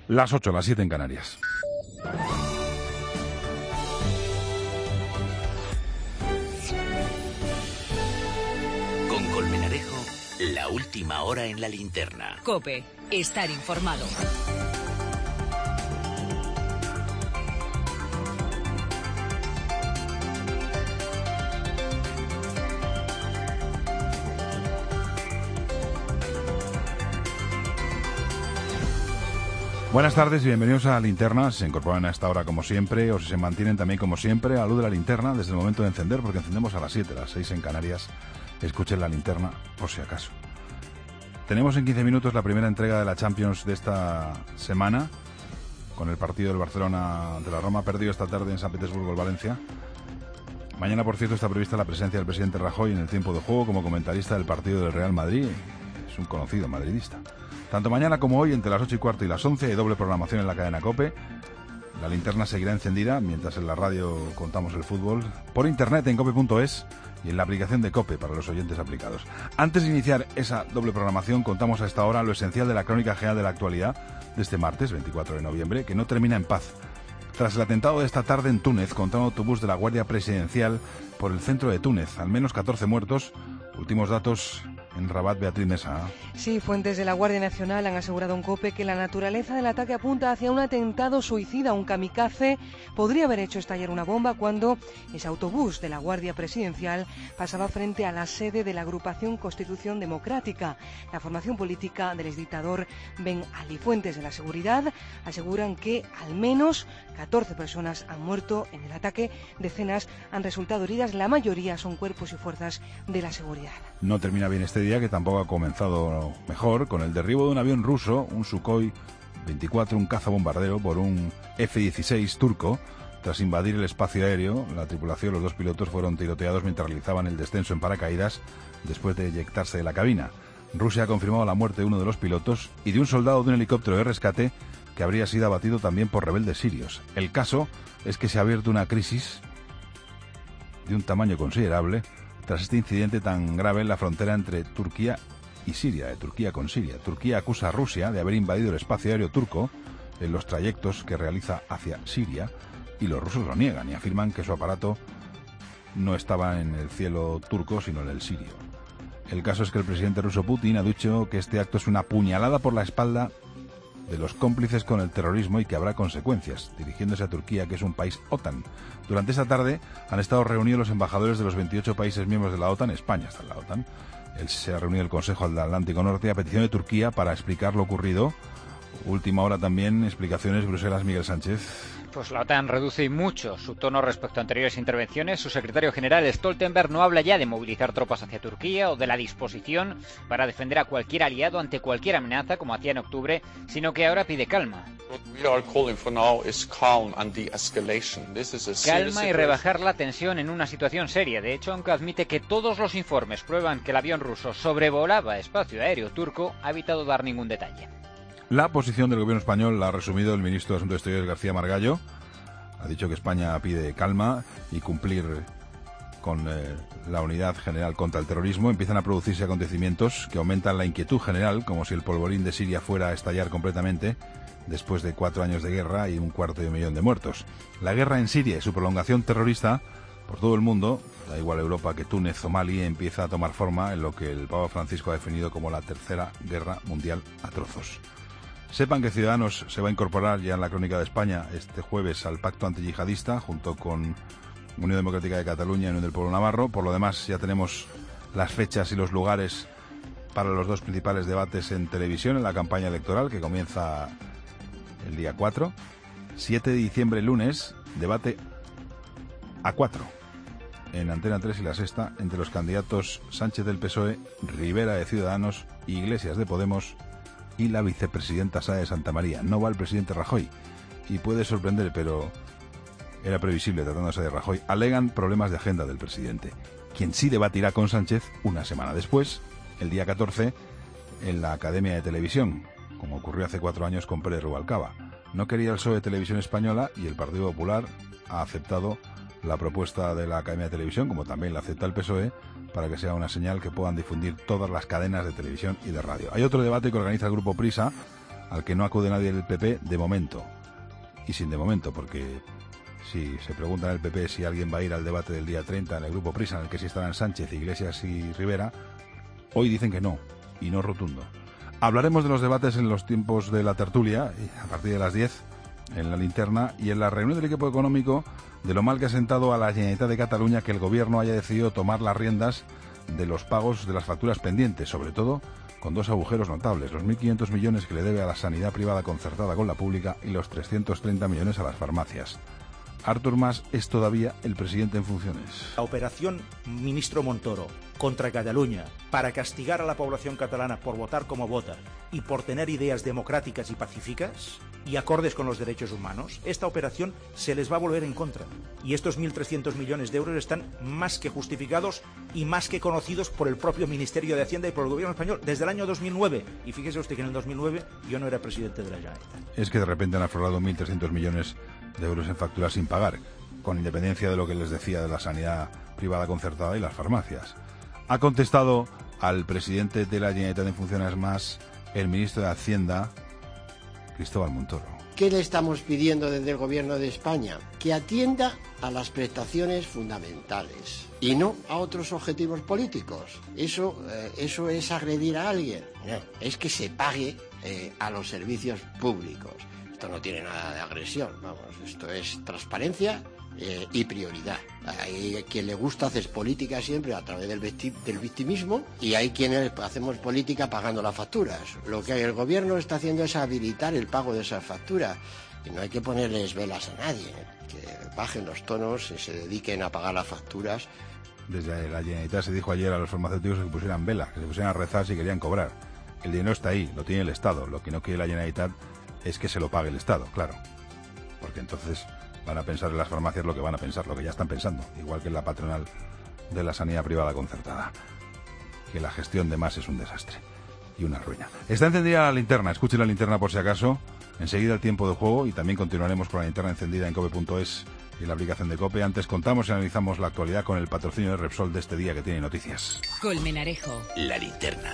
Las 8, las 7 en Canarias. Con Colmenarejo, la última hora en la linterna. COPE, estar informado. Buenas tardes y bienvenidos a Linterna. Se incorporan a esta hora como siempre, o si se mantienen también como siempre, a la luz de la linterna desde el momento de encender, porque encendemos a las 7, las 6 en Canarias. Escuchen la linterna por si acaso. Tenemos en 15 minutos la primera entrega de la Champions de esta semana, con el partido del Barcelona ante la Roma, perdido esta tarde en San Petersburgo, el Valencia. Mañana, por cierto, está prevista la presencia del presidente Rajoy en el tiempo de juego como comentarista del partido del Real Madrid. Es un conocido madridista. Tanto mañana como hoy, entre las 8 y cuarto y las 11, hay doble programación en la cadena COPE. La linterna seguirá encendida mientras en la radio contamos el fútbol. Por internet en cope.es y en la aplicación de COPE para los oyentes aplicados. Antes de iniciar esa doble programación, contamos a esta hora lo esencial de la crónica general de la actualidad de este martes, 24 de noviembre, que no termina en paz. Tras el atentado de esta tarde en Túnez contra un autobús de la Guardia Presidencial por el centro de Túnez, al menos 14 muertos. Últimos datos en Rabat, Beatriz Mesa. Sí, fuentes de la Guardia Nacional han asegurado en COPE que la naturaleza del ataque apunta hacia un atentado suicida. Un kamikaze podría haber hecho estallar una bomba cuando ese autobús de la Guardia Presidencial pasaba frente a la sede de la agrupación Constitución Democrática, la formación política del exdictador Ben Ali. Fuentes de la seguridad aseguran que al menos 14 personas han muerto en el ataque, decenas han resultado heridas, la mayoría son cuerpos y fuerzas de la seguridad. No termina bien este día, que tampoco ha comenzado mejor, con el derribo de un avión ruso, un Sukhoi 24, un cazabombardero, por un F-16 turco. Tras invadir el espacio aéreo, la tripulación, los dos pilotos, fueron tiroteados mientras realizaban el descenso en paracaídas después de eyectarse de la cabina. Rusia ha confirmado la muerte de uno de los pilotos y de un soldado de un helicóptero de rescate que habría sido abatido también por rebeldes sirios. El caso es que se ha abierto una crisis de un tamaño considerable tras este incidente tan grave en la frontera entre Turquía y Siria, de Turquía con Siria. Turquía acusa a Rusia de haber invadido el espacio aéreo turco en los trayectos que realiza hacia Siria, y los rusos lo niegan y afirman que su aparato no estaba en el cielo turco sino en el sirio. El caso es que el presidente ruso Putin ha dicho que este acto es una puñalada por la espalda de los cómplices con el terrorismo y que habrá consecuencias, dirigiéndose a Turquía, que es un país OTAN. Durante esta tarde han estado reunidos los embajadores de los 28 países miembros de la OTAN. España está en la OTAN. Se ha reunido el Consejo del Atlántico Norte a petición de Turquía para explicar lo ocurrido. Última hora también, explicaciones, Bruselas, Miguel Sánchez. Pues la OTAN reduce mucho su tono respecto a anteriores intervenciones. Su secretario general Stoltenberg no habla ya de movilizar tropas hacia Turquía o de la disposición para defender a cualquier aliado ante cualquier amenaza, como hacía en octubre, sino que ahora pide calma. Calma y rebajar la tensión en una situación seria. De hecho, aunque admite que todos los informes prueban que el avión ruso sobrevolaba espacio aéreo turco, ha evitado dar ningún detalle. La posición del gobierno español la ha resumido el ministro de Asuntos Exteriores, García Margallo. Ha dicho que España pide calma y cumplir con la unidad general contra el terrorismo. Empiezan a producirse acontecimientos que aumentan la inquietud general, como si el polvorín de Siria fuera a estallar completamente después de 4 años de guerra y 250.000 de muertos. La guerra en Siria y su prolongación terrorista por todo el mundo, da igual Europa que Túnez o Mali, empieza a tomar forma en lo que el Papa Francisco ha definido como la Tercera Guerra Mundial a trozos. Sepan que Ciudadanos se va a incorporar ya en la Crónica de España este jueves al pacto antiyihadista, junto con Unión Democrática de Cataluña y Unión del Pueblo Navarro. Por lo demás, ya tenemos las fechas y los lugares para los dos principales debates en televisión en la campaña electoral, que comienza el día 4. 7 de diciembre, lunes, debate A4 en Antena 3 y La Sexta entre los candidatos Sánchez del PSOE, Rivera de Ciudadanos, Iglesias de Podemos y la vicepresidenta Sá de Santa María. No va el presidente Rajoy y puede sorprender, pero era previsible tratándose de Rajoy. Alegan problemas de agenda del presidente, quien sí debatirá con Sánchez una semana después, el día 14, en la Academia de Televisión, como ocurrió hace 4 años con Pérez Rubalcaba. No quería el PSOE Televisión Española y el Partido Popular ha aceptado la propuesta de la Academia de Televisión, como también la acepta el PSOE, para que sea una señal que puedan difundir todas las cadenas de televisión y de radio. Hay otro debate que organiza el Grupo Prisa al que no acude nadie del PP de momento. Y sin de momento, porque si se pregunta en el PP si alguien va a ir al debate del día 30 en el Grupo Prisa, en el que sí estarán Sánchez, Iglesias y Rivera, hoy dicen que no, y no rotundo. Hablaremos de los debates en los tiempos de la tertulia, a partir de las 10, en la linterna, y en la reunión del equipo económico, de lo mal que ha sentado a la Generalitat de Cataluña que el gobierno haya decidido tomar las riendas de los pagos de las facturas pendientes, sobre todo con dos agujeros notables, los 1.500 millones que le debe a la sanidad privada concertada con la pública y los 330 millones a las farmacias. Artur Mas es todavía el presidente en funciones. La operación ministro Montoro contra Cataluña para castigar a la población catalana por votar como vota y por tener ideas democráticas y pacíficas y acordes con los derechos humanos, esta operación se les va a volver en contra. Y estos 1.300 millones de euros están más que justificados y más que conocidos por el propio Ministerio de Hacienda y por el Gobierno español desde el año 2009. Y fíjese usted que en el 2009 yo no era presidente de la Generalitat. Es que de repente han aflorado 1.300 millones de euros en facturas sin pagar, con independencia de lo que les decía de la sanidad privada concertada y las farmacias. Ha contestado al presidente de la Generalitat en funciones Mas, el ministro de Hacienda, Cristóbal Montoro. ¿Qué le estamos pidiendo desde el Gobierno de España? Que atienda a las prestaciones fundamentales y no a otros objetivos políticos. Eso es agredir a alguien. No, es que se pague a los servicios públicos. Esto no tiene nada de agresión, vamos, esto es transparencia y prioridad. Hay quien le gusta hacer política siempre a través del victimismo y hay quienes hacemos política pagando las facturas. Lo que el gobierno está haciendo es habilitar el pago de esas facturas y no hay que ponerles velas a nadie, que bajen los tonos y se dediquen a pagar las facturas. Desde la Generalitat se dijo ayer a los farmacéuticos que pusieran velas, que se pusieran a rezar si querían cobrar. El dinero está ahí, lo tiene el Estado, lo que no quiere la Generalitat es que se lo pague el Estado, claro, porque entonces van a pensar en las farmacias lo que van a pensar, lo que ya están pensando, igual que en la patronal de la sanidad privada concertada, que la gestión de Mas es un desastre y una ruina. Está encendida la linterna, escuchen la linterna por si acaso, enseguida el tiempo de juego y también continuaremos con la linterna encendida en cope.es y la aplicación de Cope. Antes contamos y analizamos la actualidad con el patrocinio de Repsol de este día que tiene noticias. Colmenarejo. La linterna.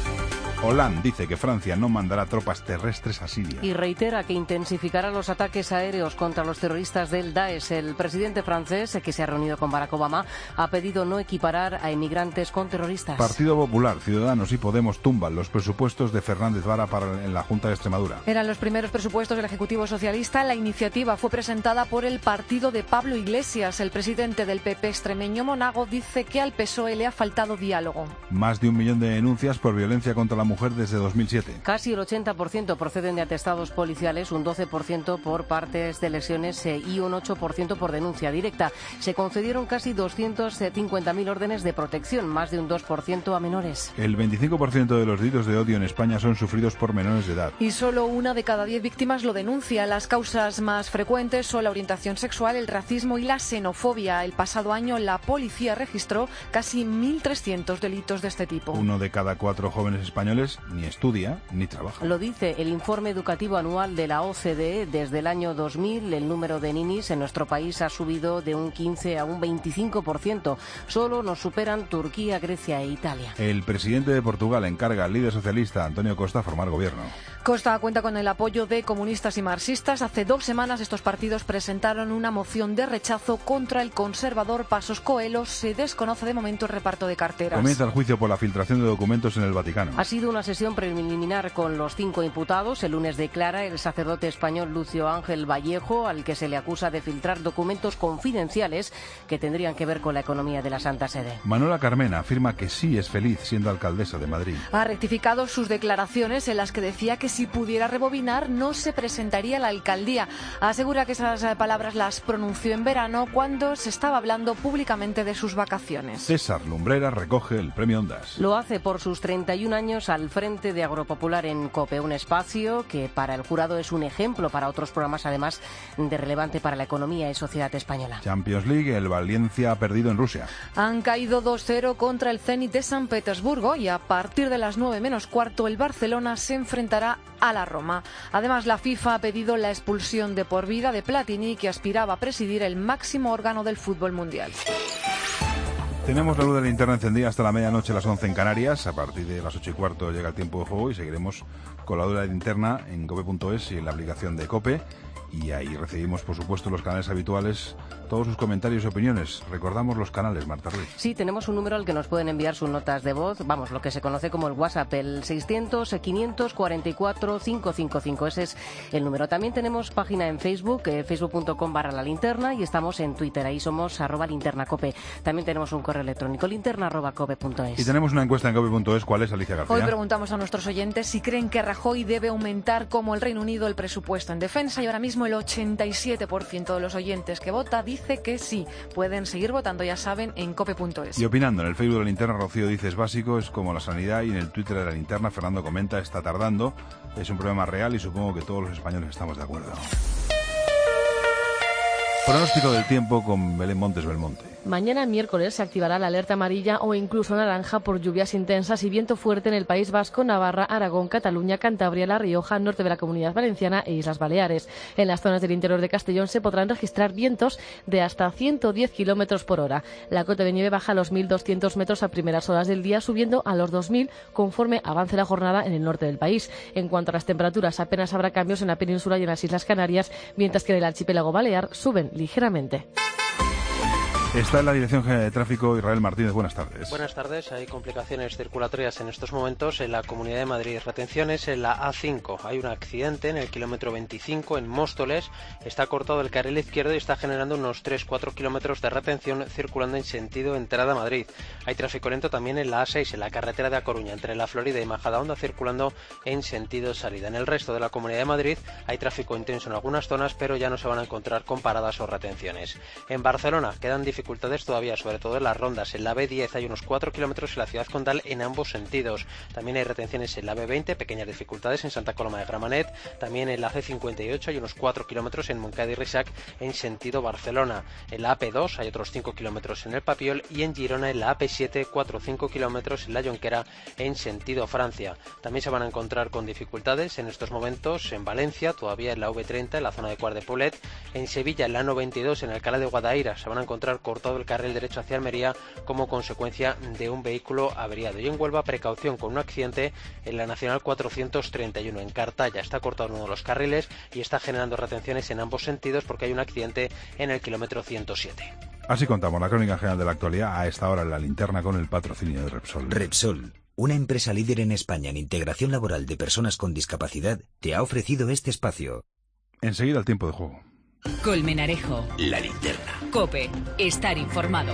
Hollande dice que Francia no mandará tropas terrestres a Siria. Y reitera que intensificará los ataques aéreos contra los terroristas del Daesh. El presidente francés, que se ha reunido con Barack Obama, ha pedido no equiparar a emigrantes con terroristas. Partido Popular, Ciudadanos y Podemos tumban los presupuestos de Fernández Vara en la Junta de Extremadura. Eran los primeros presupuestos del Ejecutivo Socialista. La iniciativa fue presentada por el partido de Pablo Iglesias. El presidente del PP extremeño, Monago, dice que al PSOE le ha faltado diálogo. Más de 1 millón de denuncias por violencia contra la mujer desde 2007. Casi el 80% proceden de atestados policiales, un 12% por partes de lesiones y un 8% por denuncia directa. Se concedieron casi 250.000 órdenes de protección, más de un 2% a menores. El 25% de los delitos de odio en España son sufridos por menores de edad. Y solo 1 de cada 10 víctimas lo denuncia. Las causas más frecuentes son la orientación sexual, el racismo y la xenofobia. El pasado año la policía registró casi 1.300 delitos de este tipo. 1 de cada 4 jóvenes españoles ni estudia ni trabaja. Lo dice el informe educativo anual de la OCDE. Desde el año 2000 el número de ninis en nuestro país ha subido de un 15 a un 25%. Solo nos superan Turquía, Grecia e Italia. El presidente de Portugal encarga al líder socialista António Costa formar gobierno. Costa cuenta con el apoyo de comunistas y marxistas. Hace 2 semanas estos partidos presentaron una moción de rechazo contra el conservador Passos Coelho. Se desconoce de momento el reparto de carteras. Comienza el juicio por la filtración de documentos en el Vaticano. Ha sido una sesión preliminar con los 5 imputados. El lunes declara el sacerdote español Lucio Ángel Vallejo, al que se le acusa de filtrar documentos confidenciales que tendrían que ver con la economía de la Santa Sede. Manuela Carmena afirma que sí es feliz siendo alcaldesa de Madrid. Ha rectificado sus declaraciones en las que decía que si pudiera rebobinar no se presentaría a la alcaldía. Asegura que esas palabras las pronunció en verano cuando se estaba hablando públicamente de sus vacaciones. César Lumbrera recoge el premio Ondas. Lo hace por sus 31 años al frente de Agropopular en COPE, un espacio que para el jurado es un ejemplo para otros programas, además de relevante para la economía y sociedad española. Champions League, el Valencia ha perdido en Rusia. Han caído 2-0 contra el Zenit de San Petersburgo y a partir de las 9 menos cuarto el Barcelona se enfrentará a la Roma. Además, la FIFA ha pedido la expulsión de por vida de Platini, que aspiraba a presidir el máximo órgano del fútbol mundial. Tenemos la luz de la linterna encendida hasta la medianoche, las 11 en Canarias. A partir de las 8:15 llega el tiempo de juego y seguiremos con la luz de la linterna en cope.es y en la aplicación de Cope. Y ahí recibimos, por supuesto, los canales habituales, todos sus comentarios y opiniones. Recordamos los canales, Marta Ruiz. Sí, tenemos un número al que nos pueden enviar sus notas de voz, vamos, lo que se conoce como el WhatsApp, el 600-544-555. Ese es el número. También tenemos página en Facebook, facebook.com/lalinterna, y estamos en Twitter, ahí somos @linternacope. También tenemos un correo electrónico, linterna@cope.es. Y tenemos una encuesta en cope.es. ¿Cuál es, Alicia García? Hoy preguntamos a nuestros oyentes si creen que Rajoy debe aumentar, como el Reino Unido, el presupuesto en defensa, y ahora mismo el 87% de los oyentes que vota dice que sí. Pueden seguir votando, ya saben, en cope.es. Y opinando, en el Facebook de la linterna, Rocío dice: es básico, es como la sanidad. Y en el Twitter de la linterna, Fernando comenta: está tardando, es un problema real y supongo que todos los españoles estamos de acuerdo. Pronóstico del tiempo con Belén Montes Belmonte. Mañana miércoles se activará la alerta amarilla o incluso naranja por lluvias intensas y viento fuerte en el País Vasco, Navarra, Aragón, Cataluña, Cantabria, La Rioja, norte de la Comunidad Valenciana e Islas Baleares. En las zonas del interior de Castellón se podrán registrar vientos de hasta 110 kilómetros por hora. La cota de nieve baja a los 1.200 metros a primeras horas del día, subiendo a los 2.000 conforme avance la jornada en el norte del país. En cuanto a las temperaturas, apenas habrá cambios en la península y en las Islas Canarias, mientras que en el archipiélago balear suben ligeramente. Está en la Dirección General de Tráfico Israel Martínez. Buenas tardes. Buenas tardes. Hay complicaciones circulatorias en estos momentos en la Comunidad de Madrid. Retenciones en la A5. Hay un accidente en el kilómetro 25 en Móstoles. Está cortado el carril izquierdo y está generando unos 3-4 kilómetros de retención circulando en sentido entrada a Madrid. Hay tráfico lento también en la A6, en la carretera de A Coruña, entre La Florida y Majadahonda, circulando en sentido salida. En el resto de la Comunidad de Madrid hay tráfico intenso en algunas zonas, pero ya no se van a encontrar con paradas o retenciones. En Barcelona quedan dificultades todavía, sobre todo en las rondas. En la B10 hay unos 4 kilómetros en la ciudad condal en ambos sentidos. También hay retenciones en la B20, pequeñas dificultades en Santa Coloma de Gramenet. También en la C58 hay unos 4 kilómetros en Montcada y Reixac en sentido Barcelona. En la AP2 hay otros 5 kilómetros en el Papiol, y en Girona en la AP7 4 o 5 kilómetros en la Jonquera en sentido Francia. También se van a encontrar con dificultades en estos momentos en Valencia, todavía en la V30 en la zona de Quart de Poblet. En Sevilla en la 92 en Alcalá de Guadaira se van a encontrar cortado el carril derecho hacia Almería como consecuencia de un vehículo averiado. Y en Huelva, precaución con un accidente en la Nacional 431. En Cartaya está cortado uno de los carriles y está generando retenciones en ambos sentidos porque hay un accidente en el kilómetro 107. Así contamos la crónica general de la actualidad a esta hora en la linterna con el patrocinio de Repsol. Repsol, una empresa líder en España en integración laboral de personas con discapacidad, te ha ofrecido este espacio. Enseguida el tiempo de juego. Colmenarejo. La linterna. Cope. Estar informado.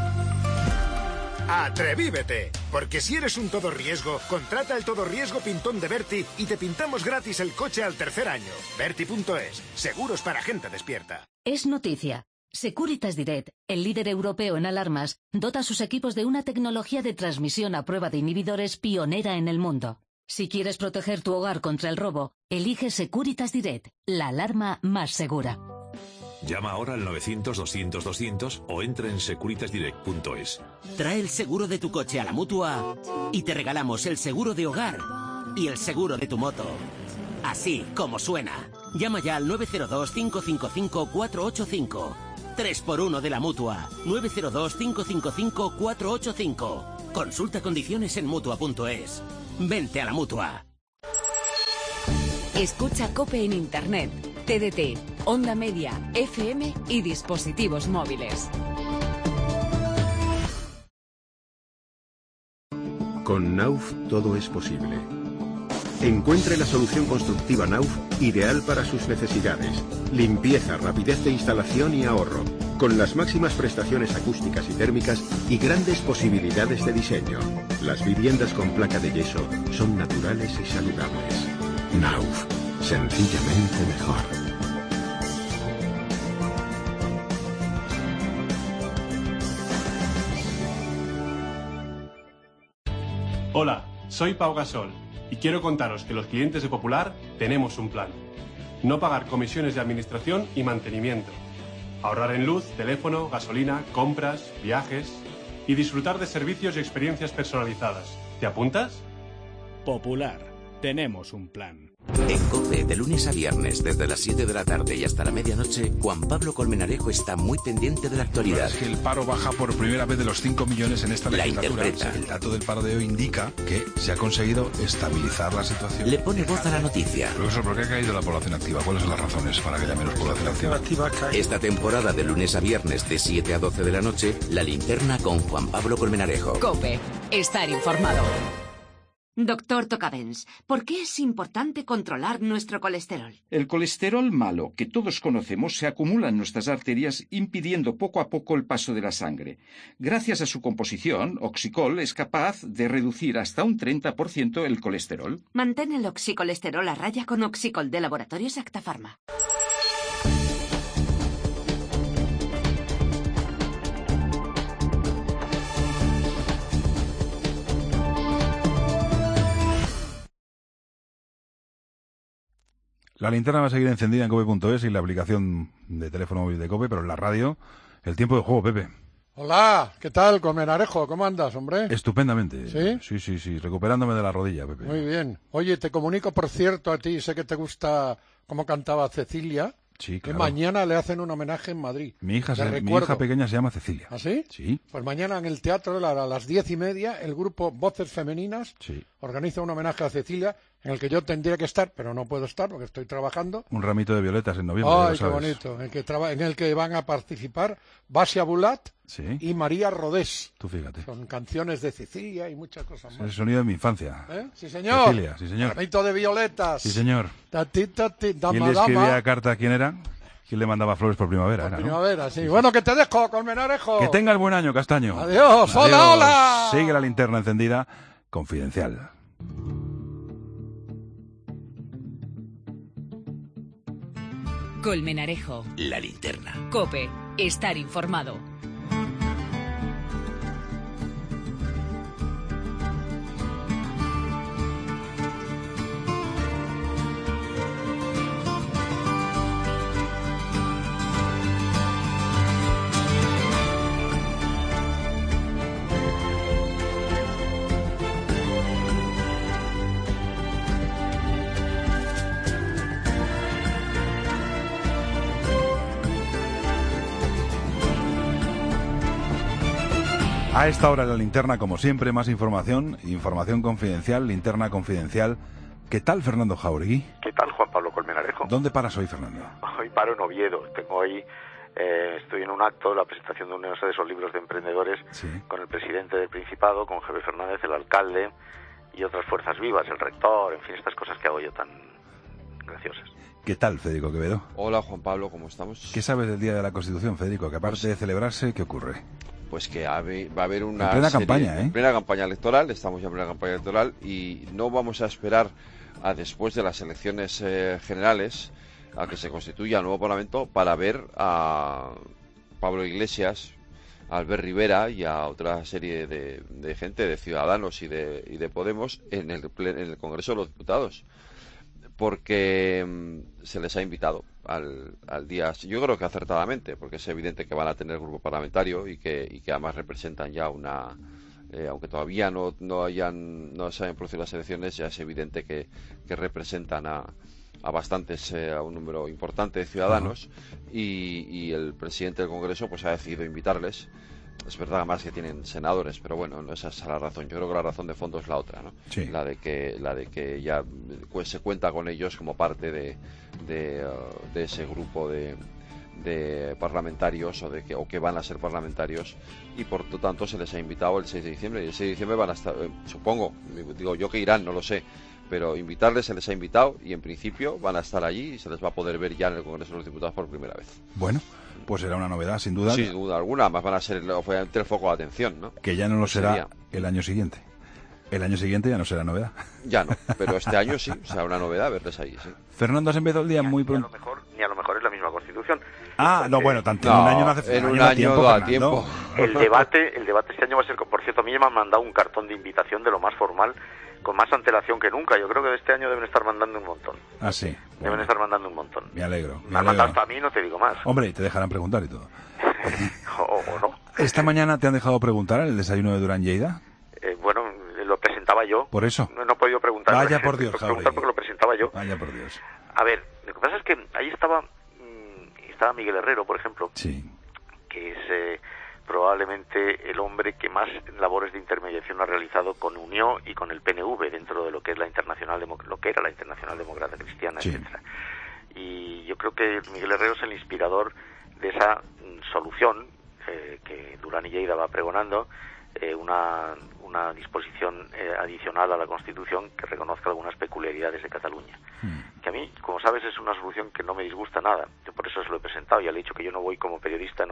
¡Atrevívete! Porque si eres un todo riesgo, contrata el todo riesgo Pintón de Berti y te pintamos gratis el coche al tercer año. Berti.es. Seguros para gente despierta. Es noticia. Securitas Direct, el líder europeo en alarmas, dota a sus equipos de una tecnología de transmisión a prueba de inhibidores pionera en el mundo. Si quieres proteger tu hogar contra el robo, elige Securitas Direct, la alarma más segura. Llama ahora al 900-200-200 o entra en securitasdirect.es. Trae el seguro de tu coche a la Mutua y te regalamos el seguro de hogar y el seguro de tu moto. Así como suena. Llama ya al 902-555-485. 3x1 de la Mutua. 902-555-485. Consulta condiciones en Mutua.es. Vente a la Mutua. Escucha Cope en Internet, TDT, Onda Media, FM y dispositivos móviles. Con Nauf todo es posible. Encuentre la solución constructiva Nauf ideal para sus necesidades. Limpieza, rapidez de instalación y ahorro. Con las máximas prestaciones acústicas y térmicas y grandes posibilidades de diseño. Las viviendas con placa de yeso son naturales y saludables. Nauf. Sencillamente mejor. Hola, soy Pau Gasol y quiero contaros que los clientes de Popular tenemos un plan. No pagar comisiones de administración y mantenimiento. Ahorrar en luz, teléfono, gasolina, compras, viajes y disfrutar de servicios y experiencias personalizadas. ¿Te apuntas? Popular. Tenemos un plan. En COPE, de lunes a viernes, desde las 7 de la tarde y hasta la medianoche, Juan Pablo Colmenarejo está muy pendiente de la actualidad. Es que el paro baja por primera vez de los 5 millones en esta legislatura. La interpreta. El dato del paro de hoy indica que se ha conseguido estabilizar la situación. Le pone voz a la noticia. Profesor, ¿por qué ha caído la población activa? ¿Cuáles son las razones para que haya menos población activa? Esta temporada, de lunes a viernes, de 7 a 12 de la noche, La Linterna con Juan Pablo Colmenarejo. COPE. Estar informado. Doctor Tocavens, ¿por qué es importante controlar nuestro colesterol? El colesterol malo, que todos conocemos, se acumula en nuestras arterias impidiendo poco a poco el paso de la sangre. Gracias a su composición, Oxicol es capaz de reducir hasta un 30% el colesterol. Mantén el oxicolesterol a raya con Oxicol de Laboratorios Acta Pharma. La linterna va a seguir encendida en cope.es y la aplicación de teléfono móvil de Cope, pero en la radio, el tiempo de juego, Pepe. Hola, ¿qué tal, Colmenarejo? ¿Cómo andas, hombre? Estupendamente. ¿Sí? Sí, recuperándome de la rodilla, Pepe. Muy bien. Oye, te comunico, por cierto, a ti, sé que te gusta cómo cantaba Cecilia. Sí, que claro. mañana le hacen un homenaje en Madrid. Mi hija pequeña se llama Cecilia. ¿Ah, sí? Sí. Pues mañana en el Teatro, a las 10:30, el grupo Voces Femeninas organiza un homenaje a Cecilia, en el que yo tendría que estar, pero no puedo estar porque estoy trabajando. Un ramito de violetas en noviembre. ¡Ay, qué bonito! En el que van a participar Basia Bulat y María Rodés. Tú fíjate. Son canciones de Cecilia y muchas cosas más. Es el sonido de mi infancia. Sí, señor. Cecilia, sí, señor. Ramito de violetas. Sí, señor. Dama, ¿Quién le escribía carta? ¿Quién era? ¿Quién le mandaba flores por primavera? Por primavera, sí. Bueno, que te dejo, Colmenarejo. Que tengas buen año, Castaño. Adiós. Hola, hola. Sigue la linterna encendida. Confidencial. Colmenarejo. La Linterna. COPE. Estar informado. A esta hora en la linterna, como siempre, más información confidencial, linterna confidencial. ¿Qué tal, Fernando Jauregui? ¿Qué tal, Juan Pablo Colmenarejo? ¿Dónde paras hoy, Fernando? Hoy paro en Oviedo. Tengo ahí, estoy en un acto, la presentación de uno de esos libros de emprendedores con el presidente del Principado, con Javier Fernández, el alcalde y otras fuerzas vivas, el rector, en fin, estas cosas que hago yo tan graciosas. ¿Qué tal, Federico Quevedo? Hola, Juan Pablo, ¿cómo estamos? ¿Qué sabes del Día de la Constitución, Federico? Que aparte de celebrarse, ¿qué ocurre? Pues que va a haber una en plena campaña, en plena campaña electoral, estamos ya en plena campaña electoral y no vamos a esperar a después de las elecciones generales a que se constituya el nuevo Parlamento para ver a Pablo Iglesias, a Albert Rivera y a otra serie de gente, de Ciudadanos y de Podemos en el Congreso de los Diputados, porque se les ha invitado al día, yo creo que acertadamente, porque es evidente que van a tener grupo parlamentario y que además representan ya una, aunque todavía no se hayan producido las elecciones, ya es evidente que representan a bastantes, a un número importante de ciudadanos y el presidente del Congreso pues ha decidido invitarles. Es verdad además que tienen senadores, pero bueno, no esa es la razón. Yo creo que la razón de fondo es la otra, ¿no? Sí. La de que ya pues, se cuenta con ellos como parte de ese grupo de parlamentarios o que van a ser parlamentarios y por lo tanto se les ha invitado el 6 de diciembre y el 6 de diciembre van a estar, supongo, digo yo que irán, no lo sé, pero invitarles se les ha invitado y en principio van a estar allí y se les va a poder ver ya en el Congreso de los Diputados por primera vez. Bueno, pues será una novedad, sin duda. Sin duda alguna, más van a ser obviamente el foco de atención, ¿no? Que ya no lo será el año siguiente. El año siguiente ya no será novedad. Ya no, pero este año sí, será una novedad verles ahí, sí. Fernando, has empezado el día muy pronto. Ni a lo mejor es la misma Constitución. No, bueno, tanto en un año no hace en un año da tiempo. El debate este año va a ser, por cierto, a mí me han mandado un cartón de invitación de lo más formal, con más antelación que nunca. Yo creo que de este año deben estar mandando un montón. Ah, sí. Deben estar mandando un montón. Me alegro. Me han mandado hasta a mí, no te digo más. Hombre, te dejarán preguntar y todo. o no. ¿Esta mañana te han dejado preguntar en el desayuno de Durán Lleida? Bueno, lo presentaba yo. ¿Por eso? No he podido preguntar. Vaya por Dios, porque lo presentaba yo. Vaya por Dios. A ver, lo que pasa es que ahí estaba Miguel Herrero, por ejemplo, sí, que es probablemente el hombre que más labores de intermediación ha realizado con Unió y con el PNV dentro de lo que es la Internacional Demócrata Cristiana, sí, etcétera. Y yo creo que Miguel Herrero es el inspirador de esa solución que Durán y Lleida va pregonando, una disposición adicional a la Constitución que reconozca algunas peculiaridades de Cataluña. Que a mí, como sabes, es una solución que no me disgusta nada. Yo por eso se lo he presentado. Ya le he dicho que yo no iba como periodista,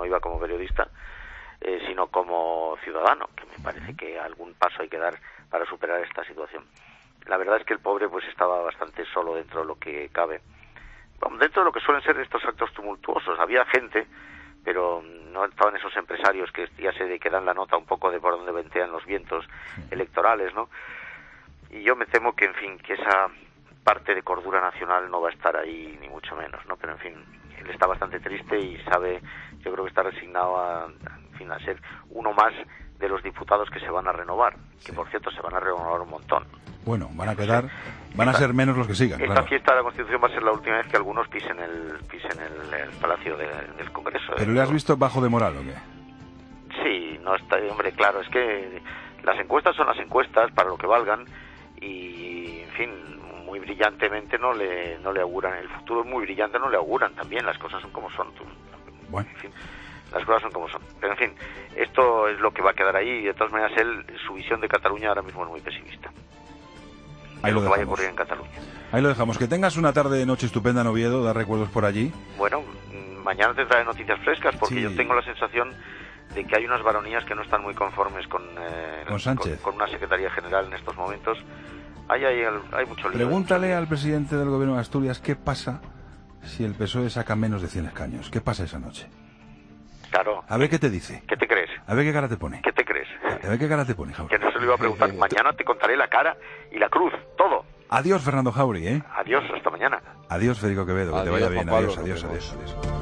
sino como ciudadano, que me parece que algún paso hay que dar para superar esta situación. La verdad es que el pobre pues estaba bastante solo dentro de lo que cabe. Dentro de lo que suelen ser estos actos tumultuosos. Había gente, pero no estaban esos empresarios que ya sé de que dan la nota un poco de por dónde ventean los vientos electorales, ¿no? Y yo me temo que, en fin, que esa parte de cordura nacional no va a estar ahí, ni mucho menos, ¿no? Pero, en fin, él está bastante triste y sabe, yo creo que está resignado a ser uno más de los diputados que se van a renovar, que por cierto se van a renovar un montón. Bueno, van a ser menos los que sigan. Esta fiesta de la Constitución va a ser la última vez que algunos pisen el Palacio del Congreso. ¿Pero le has visto bajo de moral o qué? Sí, no está, hombre, claro, es que las encuestas son las encuestas para lo que valgan y, en fin, muy brillantemente no le auguran, el futuro muy brillante no le auguran también, las cosas son como son. Bueno. En fin, las cosas son como son. Pero, en fin, esto es lo que va a quedar ahí y, de todas maneras, su visión de Cataluña ahora mismo es muy pesimista. Ahí lo que vaya a dejamos. ocurrir en Cataluña. Ahí lo dejamos. Que tengas una tarde noche estupenda en Oviedo, da recuerdos por allí. Bueno, mañana te trae noticias frescas porque Sí. yo tengo la sensación de que hay unas baronías que no están muy conformes con Sánchez. con una Secretaría General en estos momentos. Hay mucho lío. Pregúntale al presidente del gobierno de Asturias qué pasa si el PSOE saca menos de 100 escaños. ¿Qué pasa esa noche? Claro. A ver qué te dice. ¿Qué te crees? A ver qué cara te pone. ¿Qué te crees? A ver qué cara te pone, Jauri. Que no se lo iba a preguntar. Mañana te contaré la cara y la cruz, todo. Adiós, Fernando Jauri, ¿eh? Adiós, hasta mañana. Adiós, Federico Quevedo. Que te vaya bien. Juan Pablo, Adiós, adiós.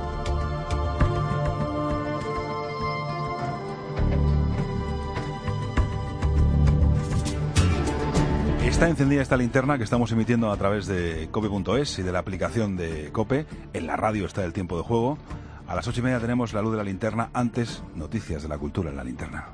Está encendida esta linterna que estamos emitiendo a través de cope.es y de la aplicación de Cope. En la radio está el tiempo de juego. A las 8:30 tenemos la luz de la linterna. Antes, noticias de la cultura en la linterna.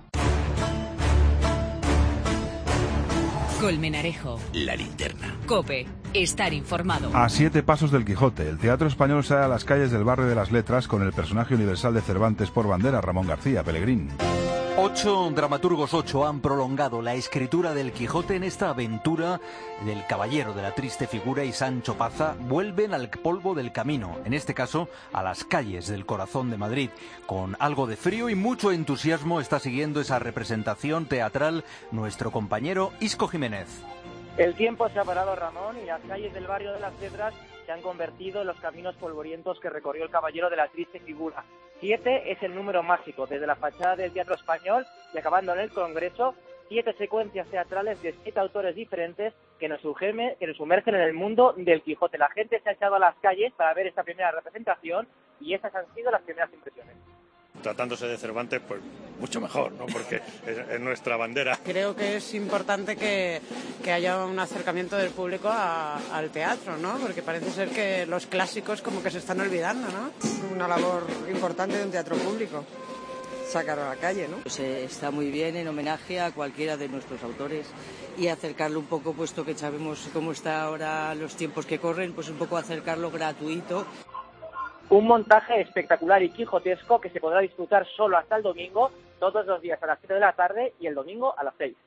Colmenarejo. La linterna. Cope. Estar informado. A 7 pasos del Quijote, el Teatro Español sale a las calles del barrio de las Letras con el personaje universal de Cervantes por bandera, Ramón García Pellegrín. 8 dramaturgos han prolongado la escritura del Quijote en esta aventura del caballero de la triste figura y Sancho Panza vuelven al polvo del camino, en este caso a las calles del corazón de Madrid. Con algo de frío y mucho entusiasmo está siguiendo esa representación teatral nuestro compañero Isco Jiménez. El tiempo se ha parado, Ramón, y las calles del barrio de las Letras se han convertido en los caminos polvorientos que recorrió el caballero de la triste figura. 7 es el número mágico, desde la fachada del Teatro Español y acabando en el Congreso, 7 secuencias teatrales de 7 autores diferentes que nos sumergen en el mundo del Quijote. La gente se ha echado a las calles para ver esta primera representación y estas han sido las primeras impresiones. Tratándose de Cervantes, pues mucho mejor, ¿no? Porque es nuestra bandera. Creo que es importante que haya un acercamiento del público al teatro, ¿no? Porque parece ser que los clásicos como que se están olvidando, ¿no? Una labor importante de un teatro público, sacarlo a la calle, ¿no? Pues está muy bien en homenaje a cualquiera de nuestros autores y acercarlo un poco, puesto que sabemos cómo está ahora los tiempos que corren, pues un poco acercarlo gratuito. Un montaje espectacular y quijotesco que se podrá disfrutar solo hasta el domingo, todos los días a las 7 de la tarde y el domingo a las 6.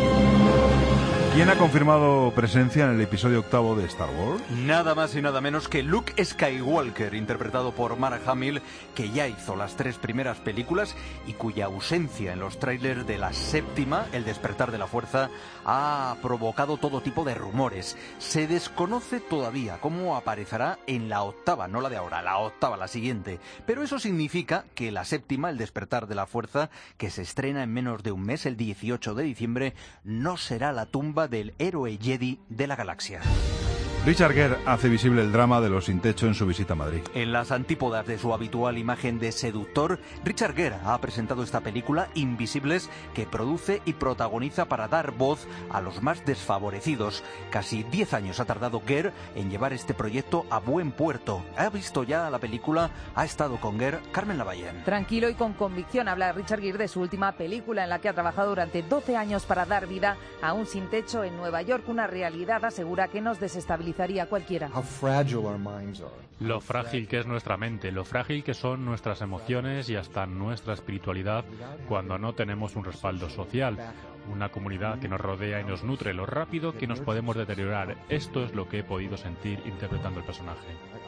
¿Quién ha confirmado presencia en el episodio 8 de Star Wars? Nada más y nada menos que Luke Skywalker, interpretado por Mark Hamill, que ya hizo las 3 primeras películas y cuya ausencia en los trailers de la 7ª, El despertar de la fuerza, ha provocado todo tipo de rumores. Se desconoce todavía cómo aparecerá en la 8ª, no la de ahora, la 8ª, la siguiente. Pero eso significa que la 7ª, El despertar de la fuerza, que se estrena en menos de un mes, el 18 de diciembre, no será la tumba del héroe Jedi de la galaxia. Richard Gere hace visible el drama de los sin techo en su visita a Madrid. En las antípodas de su habitual imagen de seductor, Richard Gere ha presentado esta película Invisibles, que produce y protagoniza para dar voz a los más desfavorecidos. Casi 10 años ha tardado Gere en llevar este proyecto a buen puerto. ¿Ha visto ya la película? ¿Ha estado con Gere? Carmen Lavallén. Tranquilo y con convicción habla Richard Gere de su última película, en la que ha trabajado durante 12 años para dar vida a un sin techo en Nueva York, una realidad, asegura, que nos desestabilizaría a cualquiera. Lo frágil que es nuestra mente, lo frágil que son nuestras emociones y hasta nuestra espiritualidad cuando no tenemos un respaldo social, una comunidad que nos rodea y nos nutre, lo rápido que nos podemos deteriorar. Esto es lo que he podido sentir interpretando el personaje.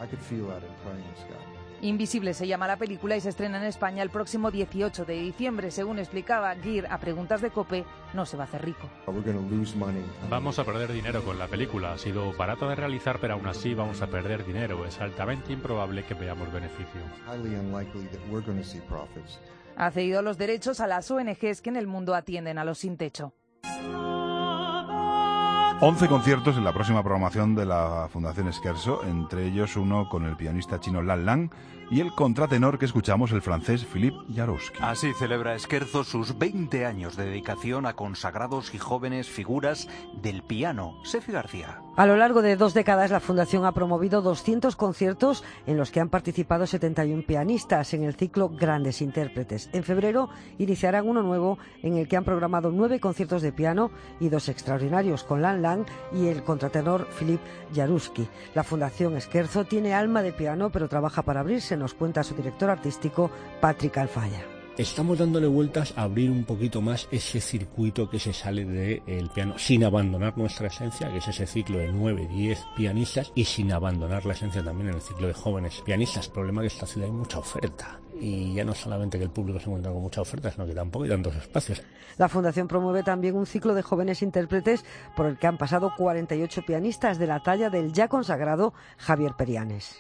Invisible se llama la película y se estrena en España el próximo 18 de diciembre. Según explicaba Gere a preguntas de COPE, no se va a hacer rico. Vamos a perder dinero con la película. Ha sido barata de realizar, pero aún así vamos a perder dinero. Es altamente improbable que veamos beneficio. Ha cedido los derechos a las ONGs que en el mundo atienden a los sin techo. 11 conciertos en la próxima programación de la Fundación Scherzo, entre ellos uno con el pianista chino Lan Lang y el contratenor que escuchamos, el francés Philippe Jaroussky. Así celebra Scherzo sus 20 años de dedicación a consagrados y jóvenes figuras del piano. Sefi García. A lo largo de 2 décadas, la Fundación ha promovido 200 conciertos en los que han participado 71 pianistas en el ciclo Grandes Intérpretes. En febrero iniciarán uno nuevo en el que han programado 9 conciertos de piano y 2 extraordinarios con Lan Lang y el contratenor Philippe Jaroussky. La Fundación Scherzo tiene alma de piano, pero trabaja para abrirse, nos cuenta su director artístico, Patrick Alfaya. Estamos dándole vueltas a abrir un poquito más ese circuito que se sale del piano, sin abandonar nuestra esencia, que es ese ciclo de 9-10 pianistas, y sin abandonar la esencia también en el ciclo de jóvenes pianistas. El problema es que en esta ciudad hay mucha oferta. Y ya no solamente que el público se encuentra con mucha oferta, sino que tampoco hay tantos espacios. La Fundación promueve también un ciclo de jóvenes intérpretes por el que han pasado 48 pianistas de la talla del ya consagrado Javier Perianes.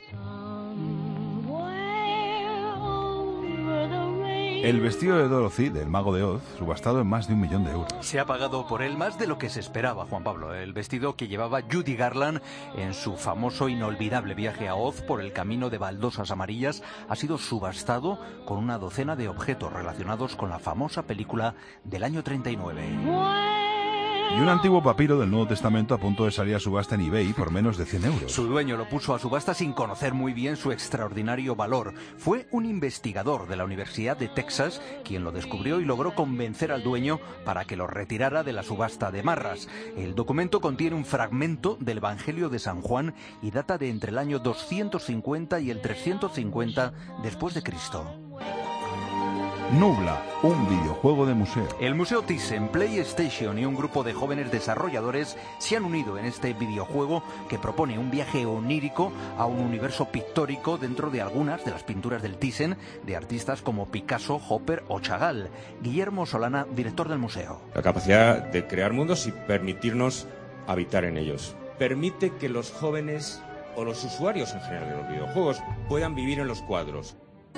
El vestido de Dorothy, del Mago de Oz, subastado en más de 1 millón de euros. Se ha pagado por él más de lo que se esperaba, Juan Pablo. El vestido que llevaba Judy Garland en su famoso inolvidable viaje a Oz por el camino de baldosas amarillas ha sido subastado con una docena de objetos relacionados con la famosa película del año 39. Y un antiguo papiro del Nuevo Testamento a punto de salir a subasta en eBay por menos de 100 euros. Su dueño lo puso a subasta sin conocer muy bien su extraordinario valor. Fue un investigador de la Universidad de Texas quien lo descubrió y logró convencer al dueño para que lo retirara de la subasta de Marras. El documento contiene un fragmento del Evangelio de San Juan y data de entre el año 250 y el 350 después de Cristo. Nubla, un videojuego de museo. El Museo Thyssen, PlayStation y un grupo de jóvenes desarrolladores se han unido en este videojuego que propone un viaje onírico a un universo pictórico dentro de algunas de las pinturas del Thyssen de artistas como Picasso, Hopper o Chagall. Guillermo Solana, director del museo. La capacidad de crear mundos y permitirnos habitar en ellos. Permite que los jóvenes o los usuarios en general de los videojuegos puedan vivir en los cuadros.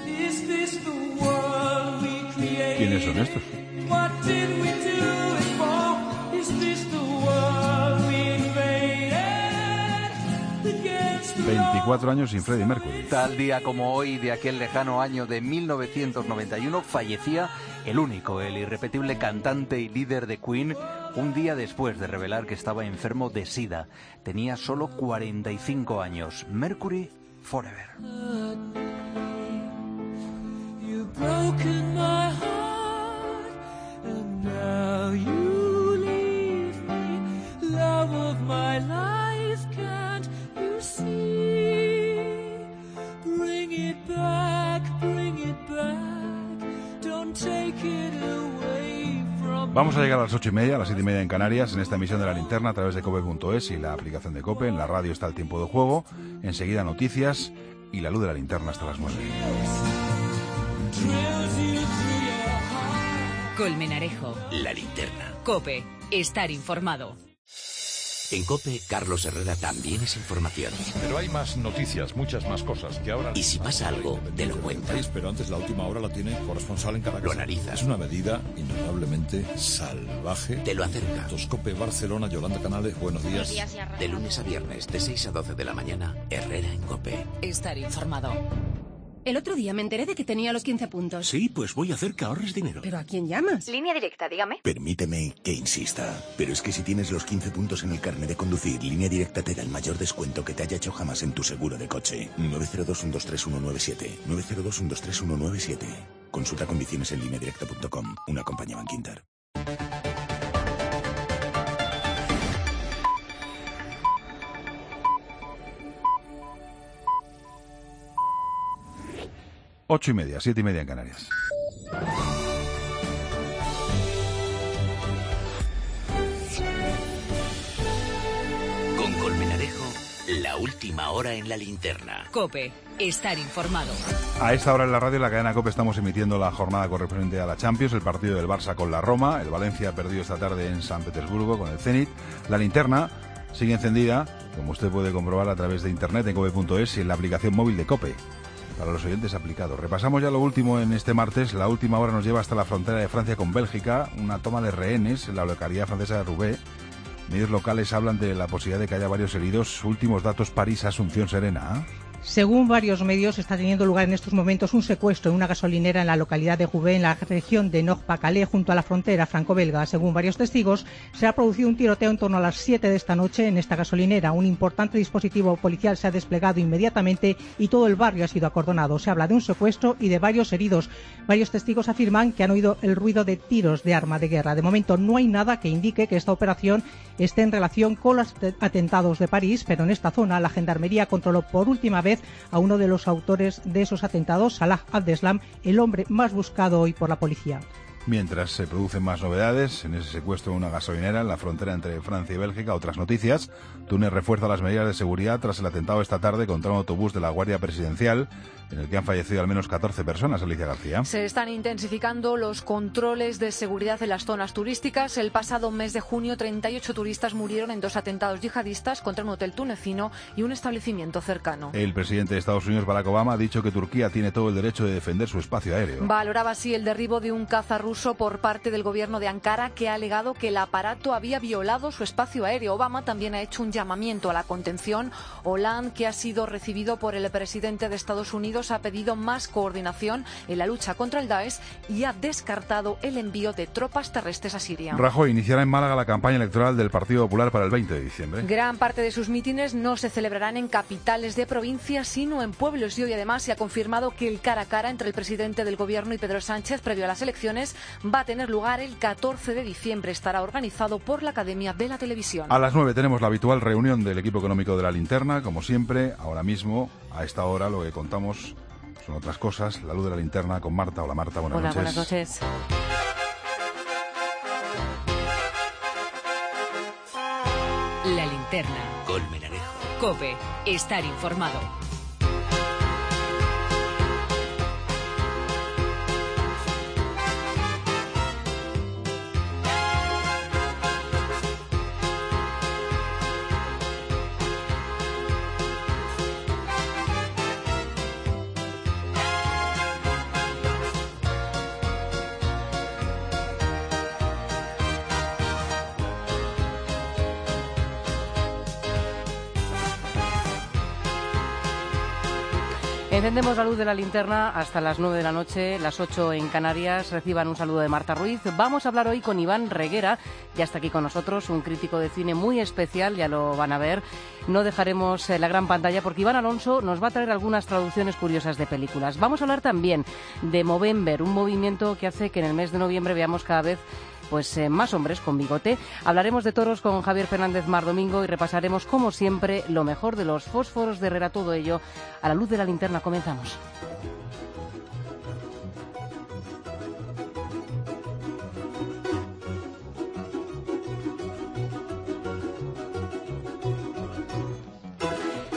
¿Quiénes son estos? 24 años sin Freddie Mercury. Tal día como hoy, de aquel lejano año de 1991, fallecía el único, el irrepetible cantante y líder de Queen, un día después de revelar que estaba enfermo de SIDA. Tenía solo 45 años. Mercury Forever. Broken my heart, and now you leave me, love of my life, can't you see? Bring it back, don't take it away from me. Vamos a llegar a las 8:30, a las 7:30 en Canarias, en esta emisión de La Linterna a través de cope.es y la aplicación de Cope. En la radio está el tiempo de juego, enseguida noticias y la luz de la linterna hasta las 9. Colmenarejo. La Linterna. Cope. Estar informado. En COPE, Carlos Herrera también es información. Pero hay más noticias, muchas más cosas que ahora... Y si pasa algo, te lo cuenta. Pero antes la última hora la tiene corresponsal en Caracas. Lo analiza. Es una medida indudablemente salvaje. Te lo acerca. COPE Barcelona, Yolanda Canales, buenos días. De lunes a viernes, de 6 a 12 de la mañana, Herrera en COPE. Estar informado. El otro día me enteré de que tenía los 15 puntos. Sí, pues voy a hacer que ahorres dinero. ¿Pero a quién llamas? Línea Directa, dígame. Permíteme que insista, pero es que si tienes los 15 puntos en el carnet de conducir, Línea Directa te da el mayor descuento que te haya hecho jamás en tu seguro de coche. 902-123-197. 902-123-197. Consulta condiciones en lineadirecta.com. Una compañía Bankinter. Ocho y media, 7 y media en Canarias. Con Colmenarejo, la última hora en la linterna. COPE, estar informado. A esta hora en la radio, en la cadena COPE, estamos emitiendo la jornada correspondiente a la Champions, el partido del Barça con la Roma. El Valencia ha perdido esta tarde en San Petersburgo con el Zenit. La linterna sigue encendida, como usted puede comprobar a través de internet en cope.es y en la aplicación móvil de COPE. Para los oyentes aplicados. Repasamos ya lo último en este martes. La última hora nos lleva hasta la frontera de Francia con Bélgica, una toma de rehenes en la localidad francesa de Roubaix. Medios locales hablan de la posibilidad de que haya varios heridos. Últimos datos, París, Asunción Serena. Según varios medios, está teniendo lugar en estos momentos un secuestro en una gasolinera en la localidad de Roubaix, en la región de Nord-Pas-Calais, junto a la frontera franco-belga. Según varios testigos, se ha producido un tiroteo en torno a las 7 de esta noche en esta gasolinera. Un importante dispositivo policial se ha desplegado inmediatamente y todo el barrio ha sido acordonado. Se habla de un secuestro y de varios heridos. Varios testigos afirman que han oído el ruido de tiros de arma de guerra. De momento no hay nada que indique que esta operación esté en relación con los atentados de París, pero en esta zona la Gendarmería controló por última vez a uno de los autores de esos atentados, Salah Abdeslam, el hombre más buscado hoy por la policía. Mientras se producen más novedades en ese secuestro de una gasolinera en la frontera entre Francia y Bélgica, otras noticias. Túnez refuerza las medidas de seguridad tras el atentado esta tarde contra un autobús de la Guardia Presidencial, en el que han fallecido al menos 14 personas. Alicia García. Se están intensificando los controles de seguridad en las zonas turísticas. El pasado mes de junio, 38 turistas murieron en 2 atentados yihadistas contra un hotel tunecino y un establecimiento cercano. El presidente de Estados Unidos, Barack Obama, ha dicho que Turquía tiene todo el derecho de defender su espacio aéreo. Valoraba así el derribo de un caza ruso por parte del gobierno de Ankara, que ha alegado que el aparato había violado su espacio aéreo. Obama también ha hecho un llamamiento a la contención. Hollande, que ha sido recibido por el presidente de Estados Unidos, ha pedido más coordinación en la lucha contra el Daesh y ha descartado el envío de tropas terrestres a Siria. Rajoy iniciará en Málaga la campaña electoral del Partido Popular para el 20 de diciembre. Gran parte de sus mítines no se celebrarán en capitales de provincias, sino en pueblos. Y hoy además se ha confirmado que el cara a cara entre el presidente del gobierno y Pedro Sánchez previo a las elecciones va a tener lugar el 14 de diciembre. Estará organizado por la Academia de la Televisión. A las 9 tenemos la habitual reunión del equipo económico de la linterna. Como siempre, ahora mismo, a esta hora, lo que contamos son otras cosas. La luz de la linterna con Marta. Hola Marta, buenas noches. Buenas noches. La linterna. Colmenarejo. COPE, estar informado. Encendemos la luz de la linterna hasta las 9 de la noche, las 8 en Canarias. Reciban un saludo de Marta Ruiz. Vamos a hablar hoy con Iván Reguera, ya está aquí con nosotros, un crítico de cine muy especial, ya lo van a ver. No dejaremos la gran pantalla porque Iván Alonso nos va a traer algunas traducciones curiosas de películas. Vamos a hablar también de Movember, un movimiento que hace que en el mes de noviembre veamos cada vez más hombres con bigote. Hablaremos de toros con Javier Fernández Mar Domingo y repasaremos, como siempre, lo mejor de los fósforos de Herrera. Todo ello a la luz de la linterna. Comenzamos.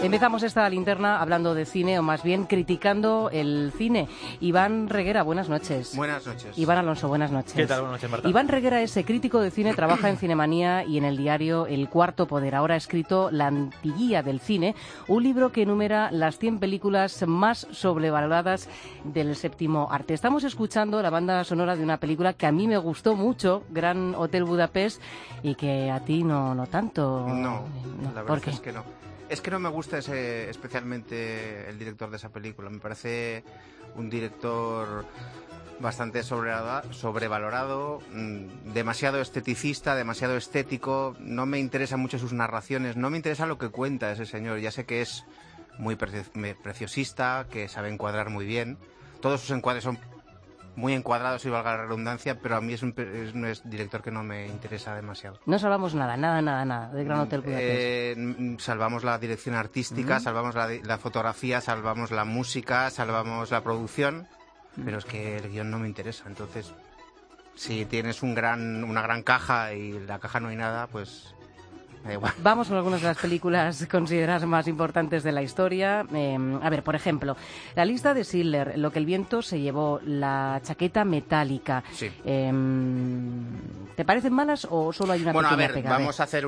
Empezamos esta linterna hablando de cine, o más bien criticando el cine. Iván Reguera, buenas noches. Buenas noches. Iván Alonso, buenas noches. ¿Qué tal? Buenas noches, Marta. Iván Reguera es crítico de cine, trabaja en Cinemanía y en el diario El Cuarto Poder. Ahora ha escrito La Antiguía del Cine, un libro que enumera las 100 películas más sobrevaloradas del séptimo arte. Estamos escuchando la banda sonora de una película que a mí me gustó mucho, Gran Hotel Budapest, y que a ti no tanto. No, la ¿Por verdad qué? es que no. Es que no me gusta especialmente el director de esa película. Me parece un director bastante sobrevalorado, demasiado esteticista, demasiado estético. No me interesan mucho sus narraciones, no me interesa lo que cuenta ese señor. Ya sé que es muy preciosista, que sabe encuadrar muy bien. Todos sus encuadres son muy encuadrados, y valga la redundancia, pero a mí es un director que no me interesa demasiado. No salvamos nada de Gran Hotel Budapest. Salvamos la dirección artística, salvamos la fotografía, salvamos la música, salvamos la producción, pero es que el guión no me interesa. Entonces, si tienes una gran caja y en la caja no hay nada, pues da igual. Vamos con algunas de las películas consideradas más importantes de la historia. A ver, por ejemplo, La lista de Schindler, Lo que el viento se llevó, La chaqueta metálica. Sí. ¿Te parecen malas o solo hay una pequeña pega? Vamos a hacer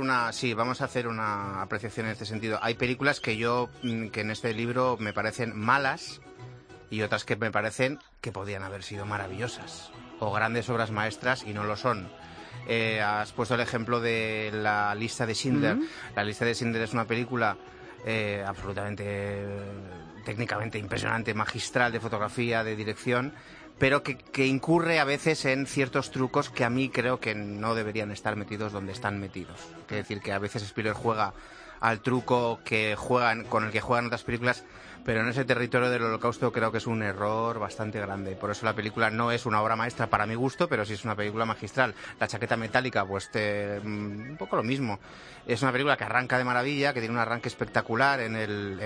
una apreciación en este sentido. Hay películas que en este libro me parecen malas y otras que me parecen que podían haber sido maravillosas o grandes obras maestras y no lo son. Has puesto el ejemplo de La lista de Schindler. La lista de Schindler es una película absolutamente técnicamente impresionante, magistral, de fotografía, de dirección, pero que incurre a veces en ciertos trucos que a mí creo que no deberían estar metidos donde están metidos. Es decir, que a veces Spielberg juega al truco con el que juegan otras películas, pero en ese territorio del Holocausto creo que es un error bastante grande. Por eso la película no es una obra maestra para mi gusto, pero sí es una película magistral. La chaqueta metálica, pues un poco lo mismo. Es una película que arranca de maravilla, que tiene un arranque espectacular en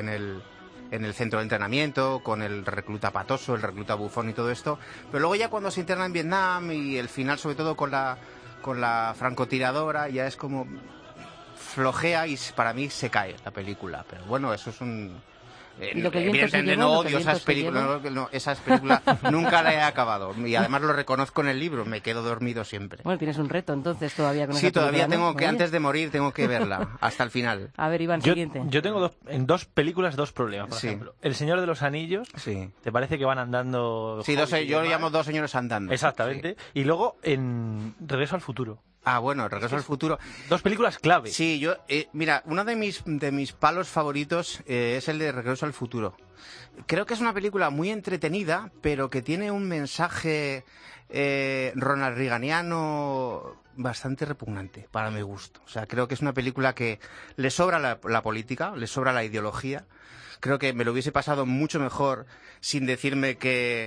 el centro de entrenamiento, con el recluta patoso, el recluta bufón y todo esto, pero luego ya cuando se interna en Vietnam y el final sobre todo con la francotiradora, ya es como flojea y para mí se cae la película. Pero bueno, eso es un... evidentemente no odio esas películas, esas películas nunca las he acabado y además lo reconozco en el libro, me quedo dormido siempre. Bueno, tienes un reto entonces todavía con esa película. Sí, todavía tengo que, ¿no? antes de morir tengo que verla hasta el final. A ver, Iván, siguiente. Yo tengo en dos películas dos problemas, por ejemplo. El Señor de los Anillos, ¿te parece que van andando? Sí, yo lo llamo Dos señores andando. Exactamente. Sí. Y luego en Regreso al futuro. Ah, bueno, Regreso al futuro. Dos películas clave. Sí, mira, uno de mis palos favoritos es el de Regreso al futuro. Creo que es una película muy entretenida, pero que tiene un mensaje Ronald Reaganiano bastante repugnante, para mi gusto. O sea, creo que es una película que le sobra la política, le sobra la ideología. Creo que me lo hubiese pasado mucho mejor sin decirme que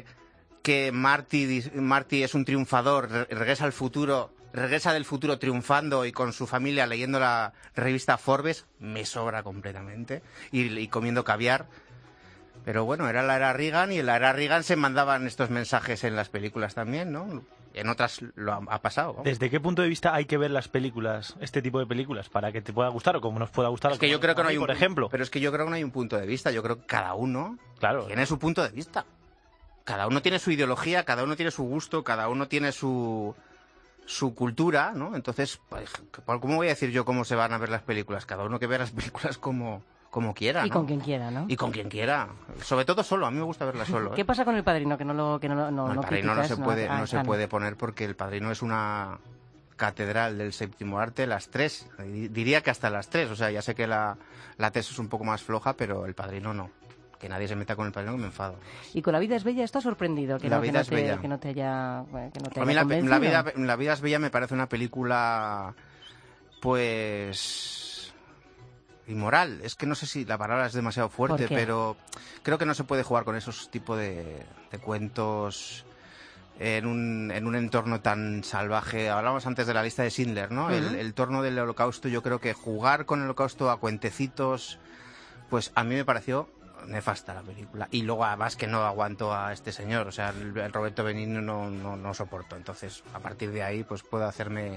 Marty es un triunfador, regresa del futuro triunfando y con su familia leyendo la revista Forbes, me sobra completamente, y comiendo caviar. Pero bueno, era la era Reagan y en la era Reagan se mandaban estos mensajes en las películas también, ¿no? En otras lo ha pasado. ¿Vamos? ¿Desde qué punto de vista hay que ver las películas, este tipo de películas, para que te pueda gustar o como nos pueda gustar? Es que yo creo que no hay por ejemplo. Pero es que yo creo que no hay un punto de vista. Yo creo que cada uno tiene su punto de vista. Cada uno tiene su ideología, cada uno tiene su gusto, cada uno tiene su cultura, ¿no? Entonces, pues, ¿cómo voy a decir yo cómo se van a ver las películas? Cada uno que vea las películas como quiera, ¿no? Y con quien quiera, ¿no? Y con quien quiera. Sobre todo solo, a mí me gusta verla solo. ¿Qué pasa con El Padrino? Que no El Padrino criticas, no se puede poner porque El Padrino es una catedral del séptimo arte, las tres. Diría que hasta las tres. O sea, ya sé que la tesis es un poco más floja, pero El Padrino no. Que nadie se meta con El Padrino, que me enfado. ¿Y con La vida es bella estás sorprendido? La vida es bella. Que no te haya A mí La vida es bella me parece una película, pues, inmoral. Es que no sé si la palabra es demasiado fuerte, pero creo que no se puede jugar con esos tipos de cuentos en un entorno tan salvaje. Hablamos antes de La lista de Schindler, ¿no? El entorno del Holocausto, yo creo que jugar con el Holocausto a cuentecitos, pues a mí me pareció nefasta la película. Y luego además que no aguanto a este señor, o sea, el Roberto Benigno no soporto. Entonces, a partir de ahí, pues puedo hacerme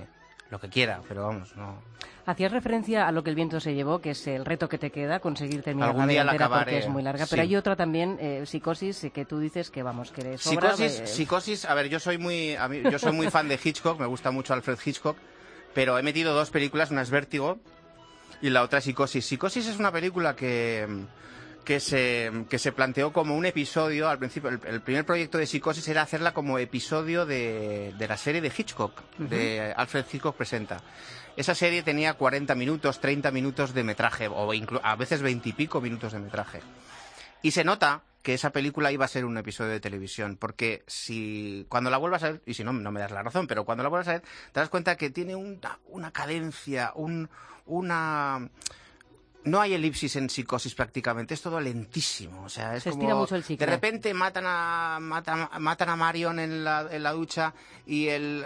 lo que quiera, pero vamos, no. Hacías referencia a Lo que el viento se llevó, que es el reto que te queda, conseguir terminar Algún día la entera acabaré, porque es muy larga. sí. Pero hay otra también, Psicosis, que tú dices que vamos, que eres obra, Psicosis, a ver, yo soy muy fan de Hitchcock, me gusta mucho Alfred Hitchcock, pero he metido 2 películas, una es Vértigo y la otra es Psicosis. Psicosis es una película que se planteó como un episodio, al principio, el primer proyecto de Psicosis era hacerla como episodio de la serie de Hitchcock, de Alfred Hitchcock Presenta. Esa serie tenía 40 minutos, 30 minutos de metraje, o a veces 20 y pico minutos de metraje. Y se nota que esa película iba a ser un episodio de televisión, porque cuando la vuelvas a ver, y si no, no me das la razón, pero cuando la vuelvas a ver, te das cuenta que tiene una cadencia, una... No hay elipsis en Psicosis prácticamente, es todo lentísimo, o sea, es se como estira mucho el chicle. De repente matan a Marion en la ducha y el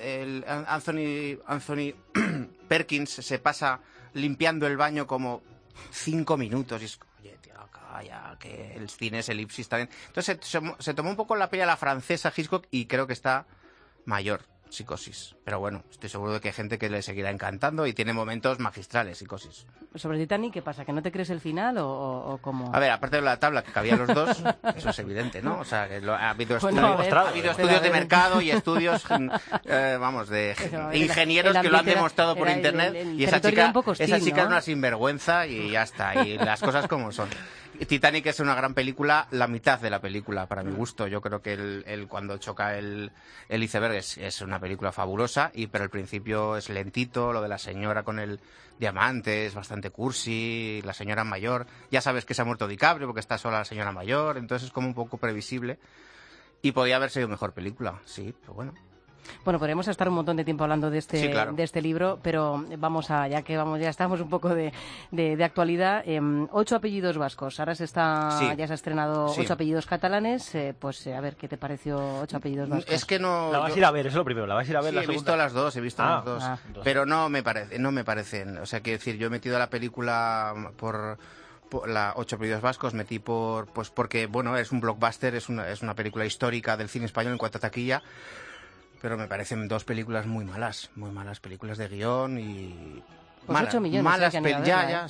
Anthony Perkins se pasa limpiando el baño como 5 minutos y es oye, tío, calla, que el cine es elipsis también. Entonces se tomó un poco la peli a la francesa Hitchcock y creo que está mayor Psicosis, pero bueno, estoy seguro de que hay gente que le seguirá encantando y tiene momentos magistrales Psicosis. Sobre Titanic, ¿qué pasa? ¿Que no te crees el final o cómo? A ver, aparte de la tabla que cabían los dos, eso es evidente, ¿no? O sea, que ha habido estudios de mercado y estudios, de ingenieros que lo han demostrado por internet y esa chica es una sinvergüenza y ya está, y las cosas como son. Titanic es una gran película, la mitad de la película, para mi gusto. Yo creo que cuando choca el iceberg es una película fabulosa, pero el principio es lentito, lo de la señora con el diamante es bastante cursi, la señora mayor, ya sabes que se ha muerto DiCaprio porque está sola la señora mayor, entonces es como un poco previsible y podía haber sido mejor película, sí, pero bueno. Bueno, podríamos estar un montón de tiempo hablando de este, de este libro, pero ya estamos un poco de actualidad. 8 apellidos vascos. Ahora ya se ha estrenado 8 apellidos catalanes. A ver, ¿qué te pareció 8 apellidos vascos? Es que no... La vas a ir a ver, eso es lo primero. La vas a ir a ver. Sí, he visto las dos, pero no me parecen. O sea, quiero decir, yo he metido la película por la 8 apellidos vascos, metí porque, bueno, es un blockbuster, es una película histórica del cine español en cuanto a taquilla. Pero me parecen 2 películas muy malas películas de guión y... Pues 8 millones, malas, ya.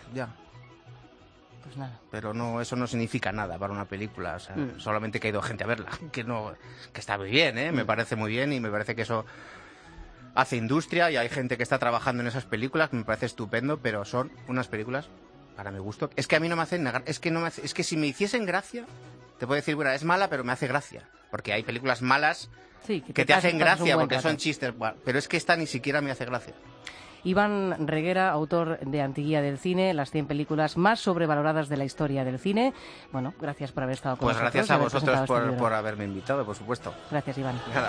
Pues nada. Pero no, eso no significa nada para una película, o sea, solamente que ha ido gente a verla, que está muy bien, me parece muy bien y me parece que eso hace industria y hay gente que está trabajando en esas películas, que me parece estupendo, pero son unas películas, para mi gusto, es que a mí no me hacen es que si me hiciesen gracia, te puedo decir, bueno, es mala, pero me hace gracia, porque hay películas malas... Sí, que te hacen gracia porque son chistes, pero es que esta ni siquiera me hace gracia. Iván Reguera, autor de Antiguía del Cine, las 100 películas más sobrevaloradas de la historia del cine. Bueno, gracias por haber estado con nosotros. Pues gracias a vosotros por haberme invitado, por supuesto. Gracias, Iván. Nada.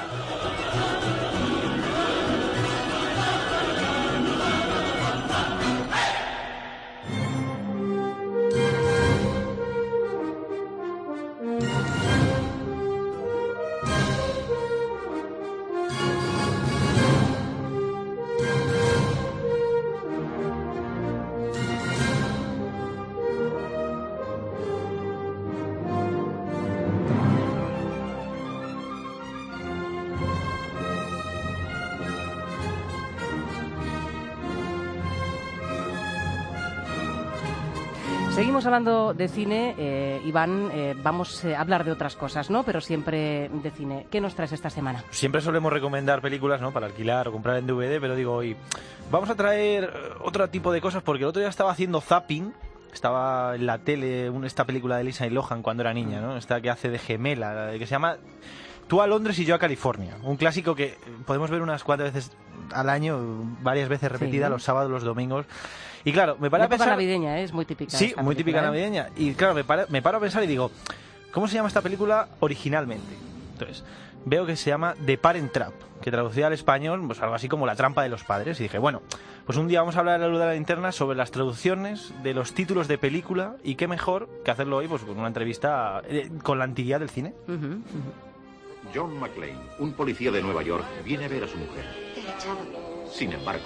Seguimos hablando de cine, Iván, vamos a hablar de otras cosas, ¿no? Pero siempre de cine. ¿Qué nos traes esta semana? Siempre solemos recomendar películas, ¿no? Para alquilar o comprar en DVD, pero digo hoy vamos a traer otro tipo de cosas porque el otro día estaba haciendo zapping, estaba en la tele esta película de Lindsay Lohan cuando era niña, ¿no? Esta que hace de gemela, que se llama Tú a Londres y yo a California. Un clásico que podemos ver unas cuantas veces al año, varias veces repetida, los sábados, los domingos. Y claro, me paro a pensar... navideña, es muy típica. Sí, muy típica navideña. Y claro, me paro a pensar y digo, ¿cómo se llama esta película originalmente? Entonces, veo que se llama The Parent Trap, que traducida al español, pues algo así como La trampa de los padres. Y dije, bueno, pues un día vamos a hablar a la luz de la linterna sobre las traducciones de los títulos de película y qué mejor que hacerlo hoy pues con una entrevista con la Antiguía del cine. John McClane, un policía de Nueva York, viene a ver a su mujer. Sin embargo,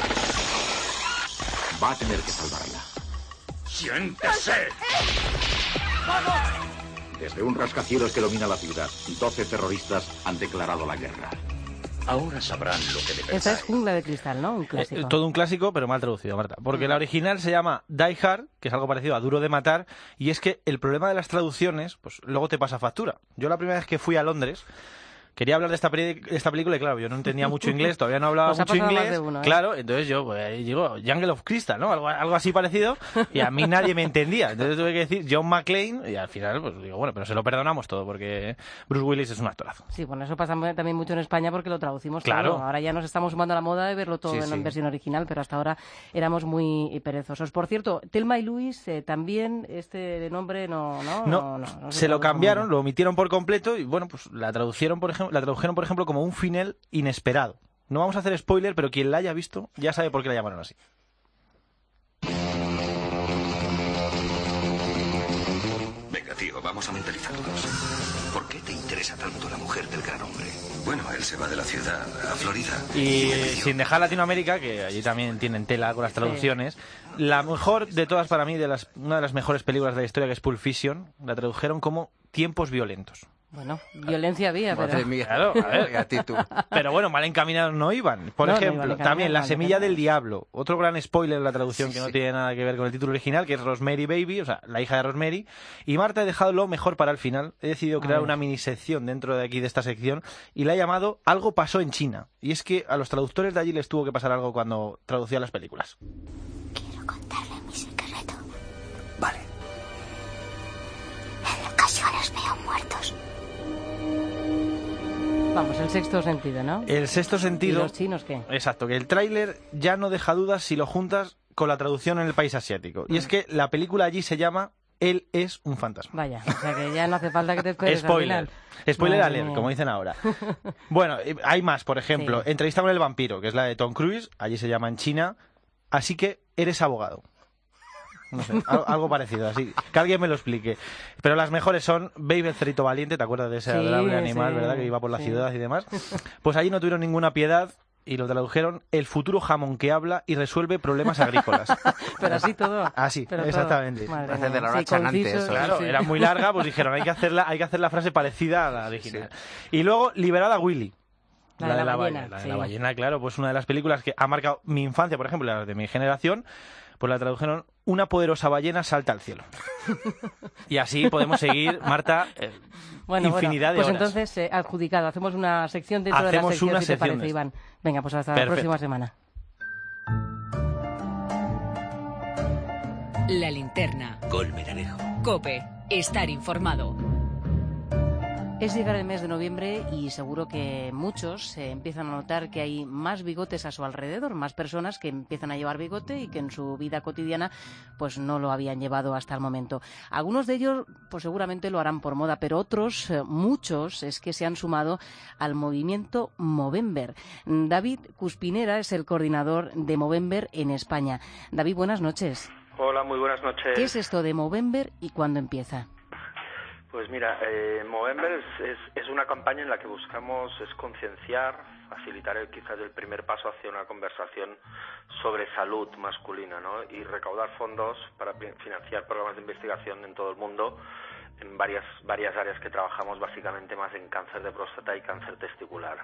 va a tener que salvarla. ¡Siéntese! Desde un rascacielos que domina la ciudad, 12 terroristas han declarado la guerra. Ahora sabrán lo que de verdad. Esa es Jungla de Cristal, ¿no? Un clásico. Todo un clásico, pero mal traducido, Marta. Porque la original se llama Die Hard, que es algo parecido a Duro de Matar, y es que el problema de las traducciones, pues luego te pasa factura. Yo la primera vez que fui a Londres, quería hablar de esta película y claro, yo no entendía mucho inglés, todavía no hablaba mucho inglés. Claro, entonces yo pues, digo Jungle of Crystal, ¿no? Algo así parecido, y a mí nadie me entendía. Entonces tuve que decir John McClane y al final pues digo, bueno, pero se lo perdonamos todo porque Bruce Willis es un actorazo. Sí, bueno, eso pasa también mucho en España porque lo traducimos claro. todo. Ahora ya nos estamos sumando a la moda de verlo todo en versión original, pero hasta ahora éramos muy perezosos. Por cierto, Thelma y Louise también este nombre no se lo cambiaron, lo omitieron por completo y bueno, pues la tradujeron por ejemplo como un final inesperado. No vamos a hacer spoiler, pero quien la haya visto ya sabe por qué la llamaron así. Venga, tío, vamos a mentalizarnos. ¿Por qué te interesa tanto la mujer del gran hombre? Bueno, él se va de la ciudad a Florida. Y sin dejar Latinoamérica, que allí también tienen tela con las traducciones, la mejor de todas para mí, una de las mejores películas de la historia, que es Pulp Fiction, la tradujeron como Tiempos violentos. Bueno, violencia había, pero... Madre mía, claro, a ver. Pero bueno, mal encaminados no iban. Por ejemplo, también La semilla del diablo. Otro gran spoiler de la traducción que no tiene nada que ver con el título original, que es Rosemary Baby, o sea, la hija de Rosemary. Y Marta, he dejado lo mejor para el final. He decidido crear una minisección dentro de aquí, de esta sección, y la he llamado Algo pasó en China. Y es que a los traductores de allí les tuvo que pasar algo cuando traducían las películas. Quiero contarle mi secreto. Vale. En ocasiones veo muertos. Vamos, el sexto sentido, ¿no? El sexto sentido... ¿Y los chinos qué? Exacto, que el tráiler ya no deja dudas si lo juntas con la traducción en el país asiático. Y es que la película allí se llama Él es un fantasma. Vaya, o sea que ya no hace falta que te esperes. Spoiler. Spoiler alert, como dicen ahora. Bueno, hay más, por ejemplo, Entrevista con el vampiro, que es la de Tom Cruise, allí se llama en China, Así que eres abogado. No sé, algo parecido, así. Que alguien me lo explique. Pero las mejores son Baby el cerrito valiente, ¿te acuerdas de ese adorable animal, verdad? Que iba por la ciudad y demás. Pues allí no tuvieron ninguna piedad y lo tradujeron El futuro jamón que habla y resuelve problemas agrícolas. Pero así todo. Así, exactamente. Parece de la hora chanante eso. Claro, era muy larga, pues dijeron, hay que hacer la frase parecida a la original. Y luego, Liberada Willy. La de la ballena. La de la ballena, claro, pues una de las películas que ha marcado mi infancia, por ejemplo, la de mi generación. Pues la tradujeron Una poderosa ballena salta al cielo. Y así podemos seguir, Marta, infinidad de horas. Pues entonces, adjudicado, hacemos una sección dentro de la sección, si te parece, Iván. Venga, pues hasta la próxima semana. La linterna. Colmenarejo. COPE. Estar informado. Es llegar el mes de noviembre y seguro que muchos empiezan a notar que hay más bigotes a su alrededor, más personas que empiezan a llevar bigote y que en su vida cotidiana pues no lo habían llevado hasta el momento. Algunos de ellos pues seguramente lo harán por moda, pero otros, muchos, es que se han sumado al movimiento Movember. David Cuspinera es el coordinador de Movember en España. David, buenas noches. Hola, muy buenas noches. ¿Qué es esto de Movember y cuándo empieza? Pues mira, Movember es una campaña en la que buscamos concienciar, facilitar quizás el primer paso hacia una conversación sobre salud masculina, ¿no? Y recaudar fondos para financiar programas de investigación en todo el mundo, en varias áreas que trabajamos, básicamente más en cáncer de próstata y cáncer testicular.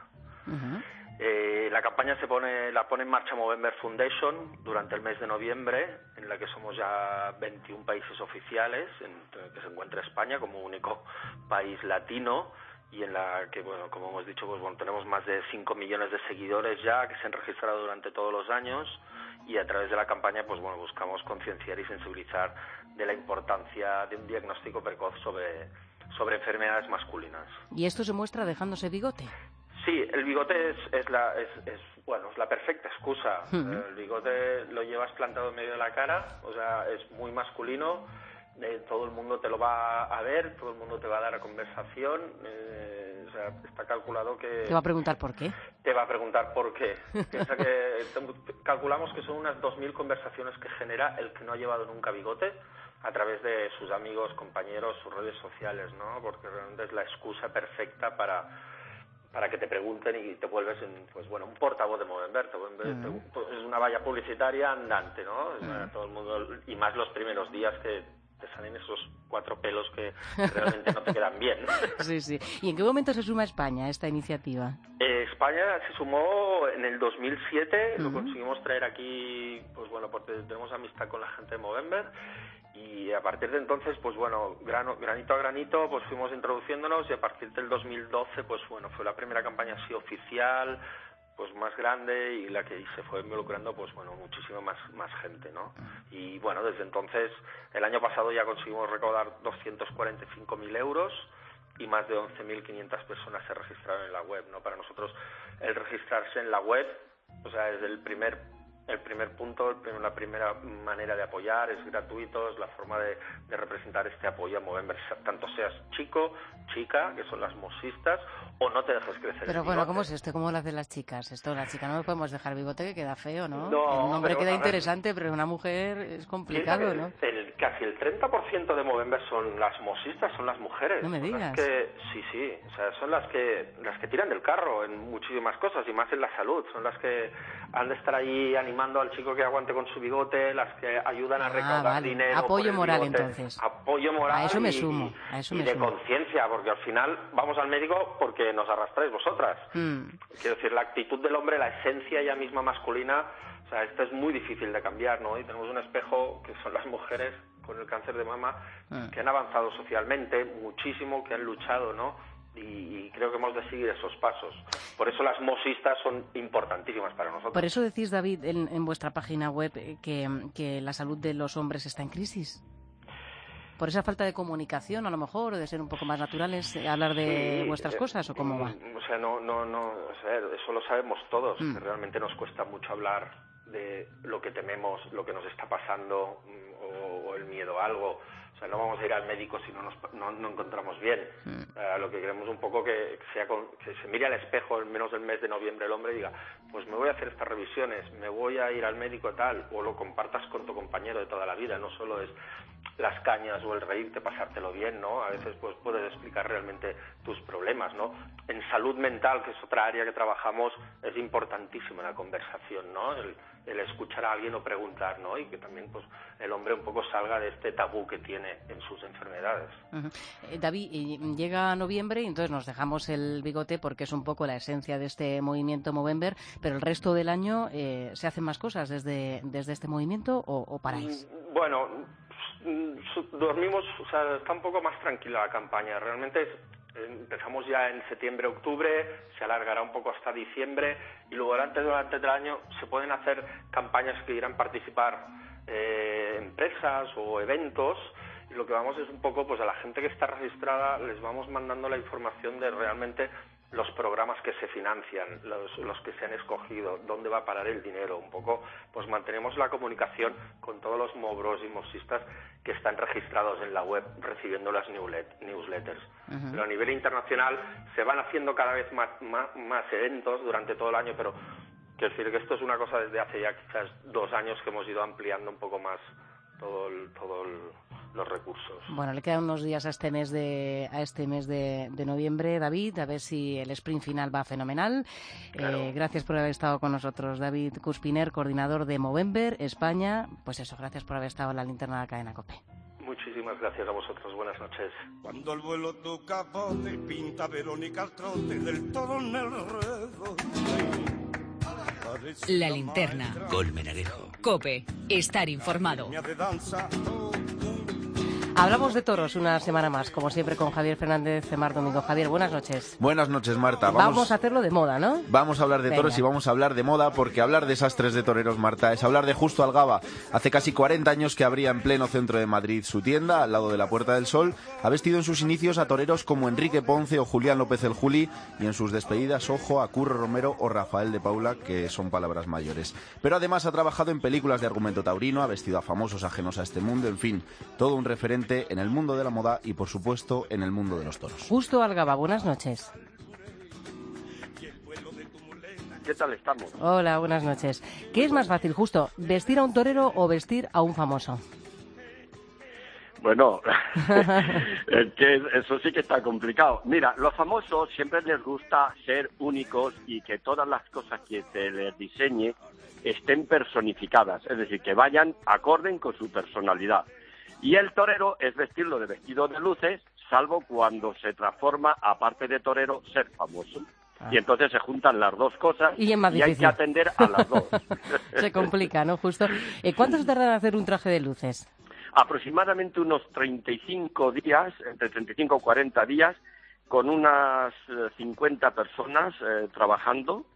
La campaña la pone en marcha Movember Foundation durante el mes de noviembre, en la que somos ya 21 países oficiales, en que se encuentra España como único país latino, y en la que, bueno, como hemos dicho, pues bueno, tenemos más de 5 millones de seguidores ya que se han registrado durante todos los años, y a través de la campaña pues bueno, buscamos concienciar y sensibilizar de la importancia de un diagnóstico precoz sobre enfermedades masculinas. ¿Y esto se muestra dejándose bigote? Sí, el bigote es la perfecta excusa. El bigote lo llevas plantado en medio de la cara, o sea, es muy masculino, todo el mundo te lo va a ver, todo el mundo te va a dar a conversación, o sea, está calculado que... ¿Te va a preguntar por qué? Te va a preguntar por qué. Piensa que calculamos que son unas 2.000 conversaciones que genera el que no ha llevado nunca bigote a través de sus amigos, compañeros, sus redes sociales, ¿no? Porque realmente es la excusa perfecta para que te pregunten y te vuelves un portavoz de Movember. Es una valla publicitaria andante, ¿no? Todo el mundo, y más los primeros días que te salen esos 4 pelos que realmente no te quedan bien. Sí. ¿Y en qué momento se suma España a esta iniciativa? España se sumó en el 2007, lo conseguimos traer aquí, pues bueno, porque tenemos amistad con la gente de Movember, y a partir de entonces, pues bueno, granito a granito, pues fuimos introduciéndonos, y a partir del 2012, pues bueno, fue la primera campaña así oficial, pues más grande, y la que se fue involucrando, pues bueno, muchísima más gente, ¿no? Y bueno, desde entonces, el año pasado ya conseguimos recaudar 245.000 euros, y más de 11.500 personas se registraron en la web, ¿no? Para nosotros el registrarse en la web, o sea, es el primer punto, la primera manera de apoyar, es gratuito, es la forma de representar este apoyo a Movember, tanto seas chico, chica, que son las mosistas, o no te dejes crecer. Pero bueno, ¿cómo es esto? ¿Cómo lo hacen las chicas? Esto, la chica no me podemos dejar bigote, que queda feo, ¿no? No, un hombre queda interesante, pero una mujer es complicado, ¿no? Casi el 30% de Movember son las mosistas, son las mujeres. No me digas. Sí, o sea, son las que tiran del carro en muchísimas cosas, y más en la salud, son las que han de estar ahí animando al chico que aguante con su bigote, las que ayudan a recaudar dinero. Apoyo moral, bigote. entonces. Apoyo moral. A eso me sumo. Y de conciencia, porque al final vamos al médico porque nos arrastráis vosotras. Quiero decir, la actitud del hombre, la esencia ya misma masculina, o sea, esto es muy difícil de cambiar, ¿no? Y tenemos un espejo que son las mujeres con el cáncer de mama, que han avanzado socialmente muchísimo, que han luchado, ¿no? Y creo que hemos de seguir esos pasos. Por eso las mosistas son importantísimas para nosotros. Por eso decís, David, en vuestra página web que la salud de los hombres está en crisis. ¿Por esa falta de comunicación, a lo mejor, o de ser un poco más naturales, hablar de vuestras cosas, o cómo va? O sea, o sea, eso lo sabemos todos, que realmente nos cuesta mucho hablar de lo que tememos, lo que nos está pasando, o el miedo a algo. O sea, no vamos a ir al médico si no encontramos bien. Lo que queremos un poco que se mire al espejo, al menos el mes de noviembre, el hombre diga, pues me voy a hacer estas revisiones, me voy a ir al médico tal, o lo compartas con tu compañero de toda la vida. No solo es las cañas o el reírte, pasártelo bien, ¿no? A veces pues puedes explicar realmente tus problemas, ¿no? En salud mental, que es otra área que trabajamos, es importantísima la conversación, ¿no? El escuchar a alguien o preguntar, ¿no? Y que también pues el hombre un poco salga de este tabú que tiene en sus enfermedades. David, llega noviembre y entonces nos dejamos el bigote porque es un poco la esencia de este movimiento Movember, pero el resto del año ¿se hacen más cosas desde este movimiento o paráis? Bueno, dormimos, o sea, está un poco más tranquila la campaña. Realmente empezamos ya en septiembre, octubre, se alargará un poco hasta diciembre, y luego durante el año se pueden hacer campañas que quieran participar empresas o eventos, y lo que vamos es un poco, pues a la gente que está registrada les vamos mandando la información de realmente los programas que se financian, los que se han escogido, dónde va a parar el dinero, un poco, pues mantenemos la comunicación con todos los mobros y mosistas que están registrados en la web, recibiendo las newsletters. Pero a nivel internacional se van haciendo cada vez más eventos durante todo el año, pero quiero decir que esto es una cosa desde hace ya quizás 2 años que hemos ido ampliando un poco más los recursos. Bueno, le quedan unos días a este mes de noviembre, David, a ver si el sprint final va fenomenal. Claro. Gracias por haber estado con nosotros, David Cuspiner, coordinador de Movember España. Pues eso, gracias por haber estado en la linterna de la cadena COPE. Muchísimas gracias a vosotros, buenas noches. Cuando el vuelo tu capote pinta Verónica al trote del toro en el ruedo. La linterna. Colmenarejo. COPE. Estar informado. Hablamos de toros una semana más, como siempre, con Javier Fernández de Mar Domingo. Javier, buenas noches. Buenas noches, Marta. Vamos a hacerlo de moda, ¿no? Vamos a hablar de toros y vamos a hablar de moda, porque hablar de desastres de toreros, Marta, es hablar de Justo Algaba. Hace casi 40 años que abría en pleno centro de Madrid su tienda, al lado de la Puerta del Sol. Ha vestido en sus inicios a toreros como Enrique Ponce o Julián López el Juli, y en sus despedidas, ojo, a Curro Romero o Rafael de Paula, que son palabras mayores. Pero además ha trabajado en películas de argumento taurino, ha vestido a famosos ajenos a este mundo, en fin, todo un referente en el mundo de la moda y, por supuesto, en el mundo de los toros. Justo Algaba, buenas noches. ¿Qué tal estamos? Hola, buenas noches. ¿Qué es más fácil, Justo, vestir a un torero o vestir a un famoso? Bueno, es que eso sí que está complicado. Mira, los famosos siempre les gusta ser únicos y que todas las cosas que se les diseñe estén personificadas, es decir, que vayan acorde con su personalidad. Y el torero es vestirlo de vestido de luces, salvo cuando se transforma, aparte de torero, ser famoso. Y entonces se juntan las dos cosas y hay que atender a las dos. Se complica, ¿no? Justo. ¿Cuánto se tarda en hacer un traje de luces? Aproximadamente unos 35 días, entre 35 y 40 días, con unas 50 personas trabajando.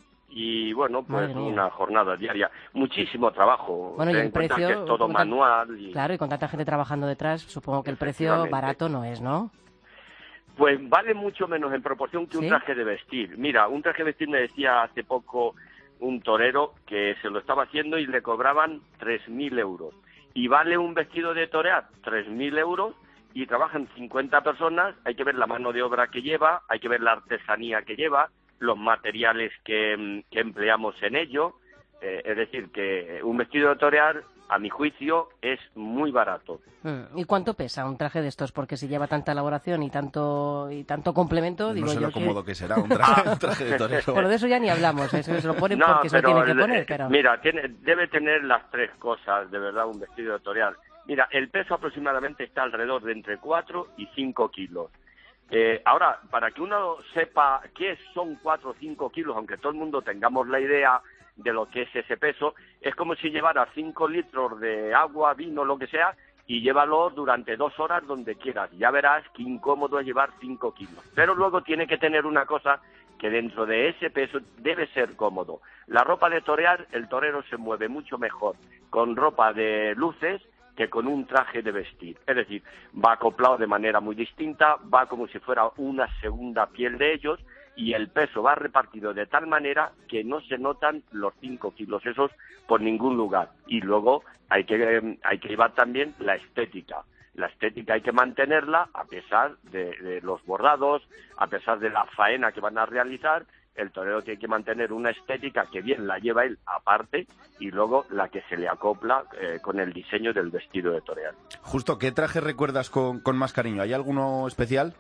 Y bueno, pues una jornada diaria. Muchísimo trabajo. Bueno, y el precio, que es todo manual. Claro, y con tanta gente trabajando detrás, supongo que el precio barato no es, ¿no? Pues vale mucho menos en proporción que un traje de vestir. Mira, un traje de vestir me decía hace poco un torero que se lo estaba haciendo y le cobraban 3.000 euros. Y vale un vestido de torear 3.000 euros y trabajan 50 personas. Hay que ver la mano de obra que lleva, hay que ver la artesanía que lleva, los materiales que empleamos en ello. Es decir, que un vestido de torear, a mi juicio, es muy barato. ¿Y cuánto pesa un traje de estos? Porque si lleva tanta elaboración y tanto complemento, digo yo... No sé lo cómodo que será un traje de torero. Por de eso ya ni hablamos, eso se lo ponen porque se lo tienen que poner, pero... Mira, debe tener las tres cosas, de verdad, un vestido de torear. Mira, el peso aproximadamente está alrededor de entre 4 y 5 kilos. Ahora, para que uno sepa qué son 4 o 5 kilos, aunque todo el mundo tengamos la idea de lo que es ese peso, es como si llevara 5 litros de agua, vino, lo que sea, y llévalo durante 2 horas donde quieras. Ya verás qué incómodo es llevar 5 kilos. Pero luego tiene que tener una cosa que dentro de ese peso debe ser cómodo. La ropa de torear, el torero se mueve mucho mejor con ropa de luces que con un traje de vestir. Es decir, va acoplado de manera muy distinta, va como si fuera una segunda piel de ellos, y el peso va repartido de tal manera que no se notan los 5 kilos esos por ningún lugar. Y luego hay que llevar también la estética. La estética hay que mantenerla a pesar de los bordados, a pesar de la faena que van a realizar. El torero tiene que mantener una estética que bien la lleva él aparte y luego la que se le acopla con el diseño del vestido de torear. Justo, ¿qué traje recuerdas con más cariño? ¿Hay alguno especial?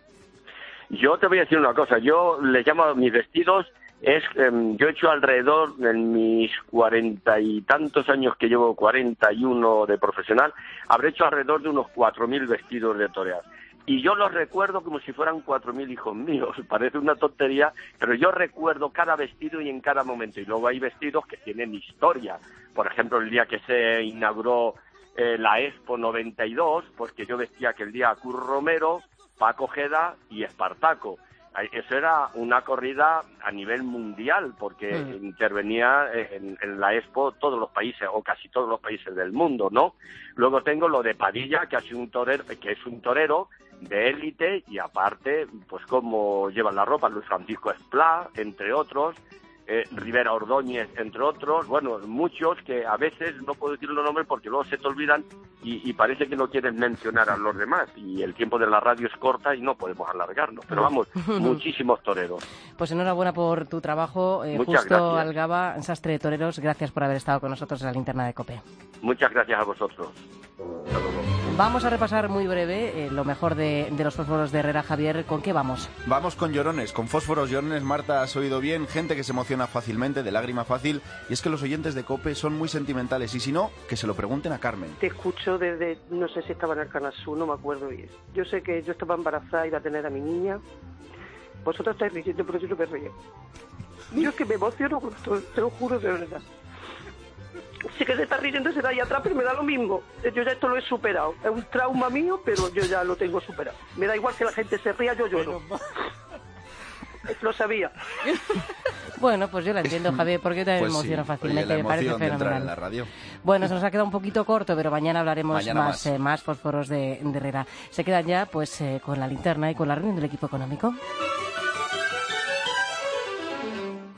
Yo te voy a decir una cosa, yo le llamo a mis vestidos, yo he hecho alrededor, en mis 40 y tantos años que llevo, 41 de profesional, habré hecho alrededor de unos 4.000 vestidos de torear. Y yo los recuerdo como si fueran 4.000 hijos míos, parece una tontería, pero yo recuerdo cada vestido y en cada momento. Y luego hay vestidos que tienen historia. Por ejemplo, el día que se inauguró la Expo 92, pues que yo vestía aquel día a Curro Romero, Paco Ojeda y Espartaco. Eso era una corrida a nivel mundial, porque intervenía en la Expo todos los países, o casi todos los países del mundo, ¿no? Luego tengo lo de Padilla, que es un torero de élite, y aparte, pues cómo llevan la ropa, Luis Francisco Esplá, entre otros, Rivera Ordóñez, entre otros, bueno, muchos que a veces no puedo decir los nombres porque luego se te olvidan y parece que no quieren mencionar a los demás, y el tiempo de la radio es corta y no podemos alargarnos, pero vamos, muchísimos toreros. Pues enhorabuena por tu trabajo, Muchas Justo gracias. Algaba, sastre de toreros, gracias por haber estado con nosotros en la linterna de COPE. Muchas gracias a vosotros. Vamos a repasar muy breve lo mejor de los fósforos de Herrera. Javier, ¿con qué vamos? Vamos con llorones, con fósforos llorones. Marta, has oído bien, gente que se emociona fácilmente, de lágrima fácil, y es que los oyentes de COPE son muy sentimentales, y si no, que se lo pregunten a Carmen. Te escucho desde, no sé si estaba en el Canal Sur, no me acuerdo bien. Yo sé que yo estaba embarazada, iba a tener a mi niña. Vosotros estáis riendo, pero yo no me río. Yo es que me emociono con todo, te lo juro de verdad. Sí que se está riendo, se da ahí atrás, pero me da lo mismo. Yo ya esto lo he superado. Es un trauma mío, pero yo ya lo tengo superado. Me da igual que la gente se ría, yo lloro. Lo sabía. Bueno, pues yo la entiendo, Javier, porque te Pues emociona sí, fácilmente, oye, me parece de entrar fenomenal. en la radio. Bueno, se nos ha quedado un poquito corto, pero mañana hablaremos Mañana más fósforos de Herrera. Se quedan ya pues con la linterna y con la reunión del equipo económico.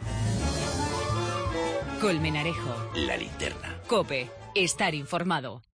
Colmenarejo. La linterna. COPE. Estar informado.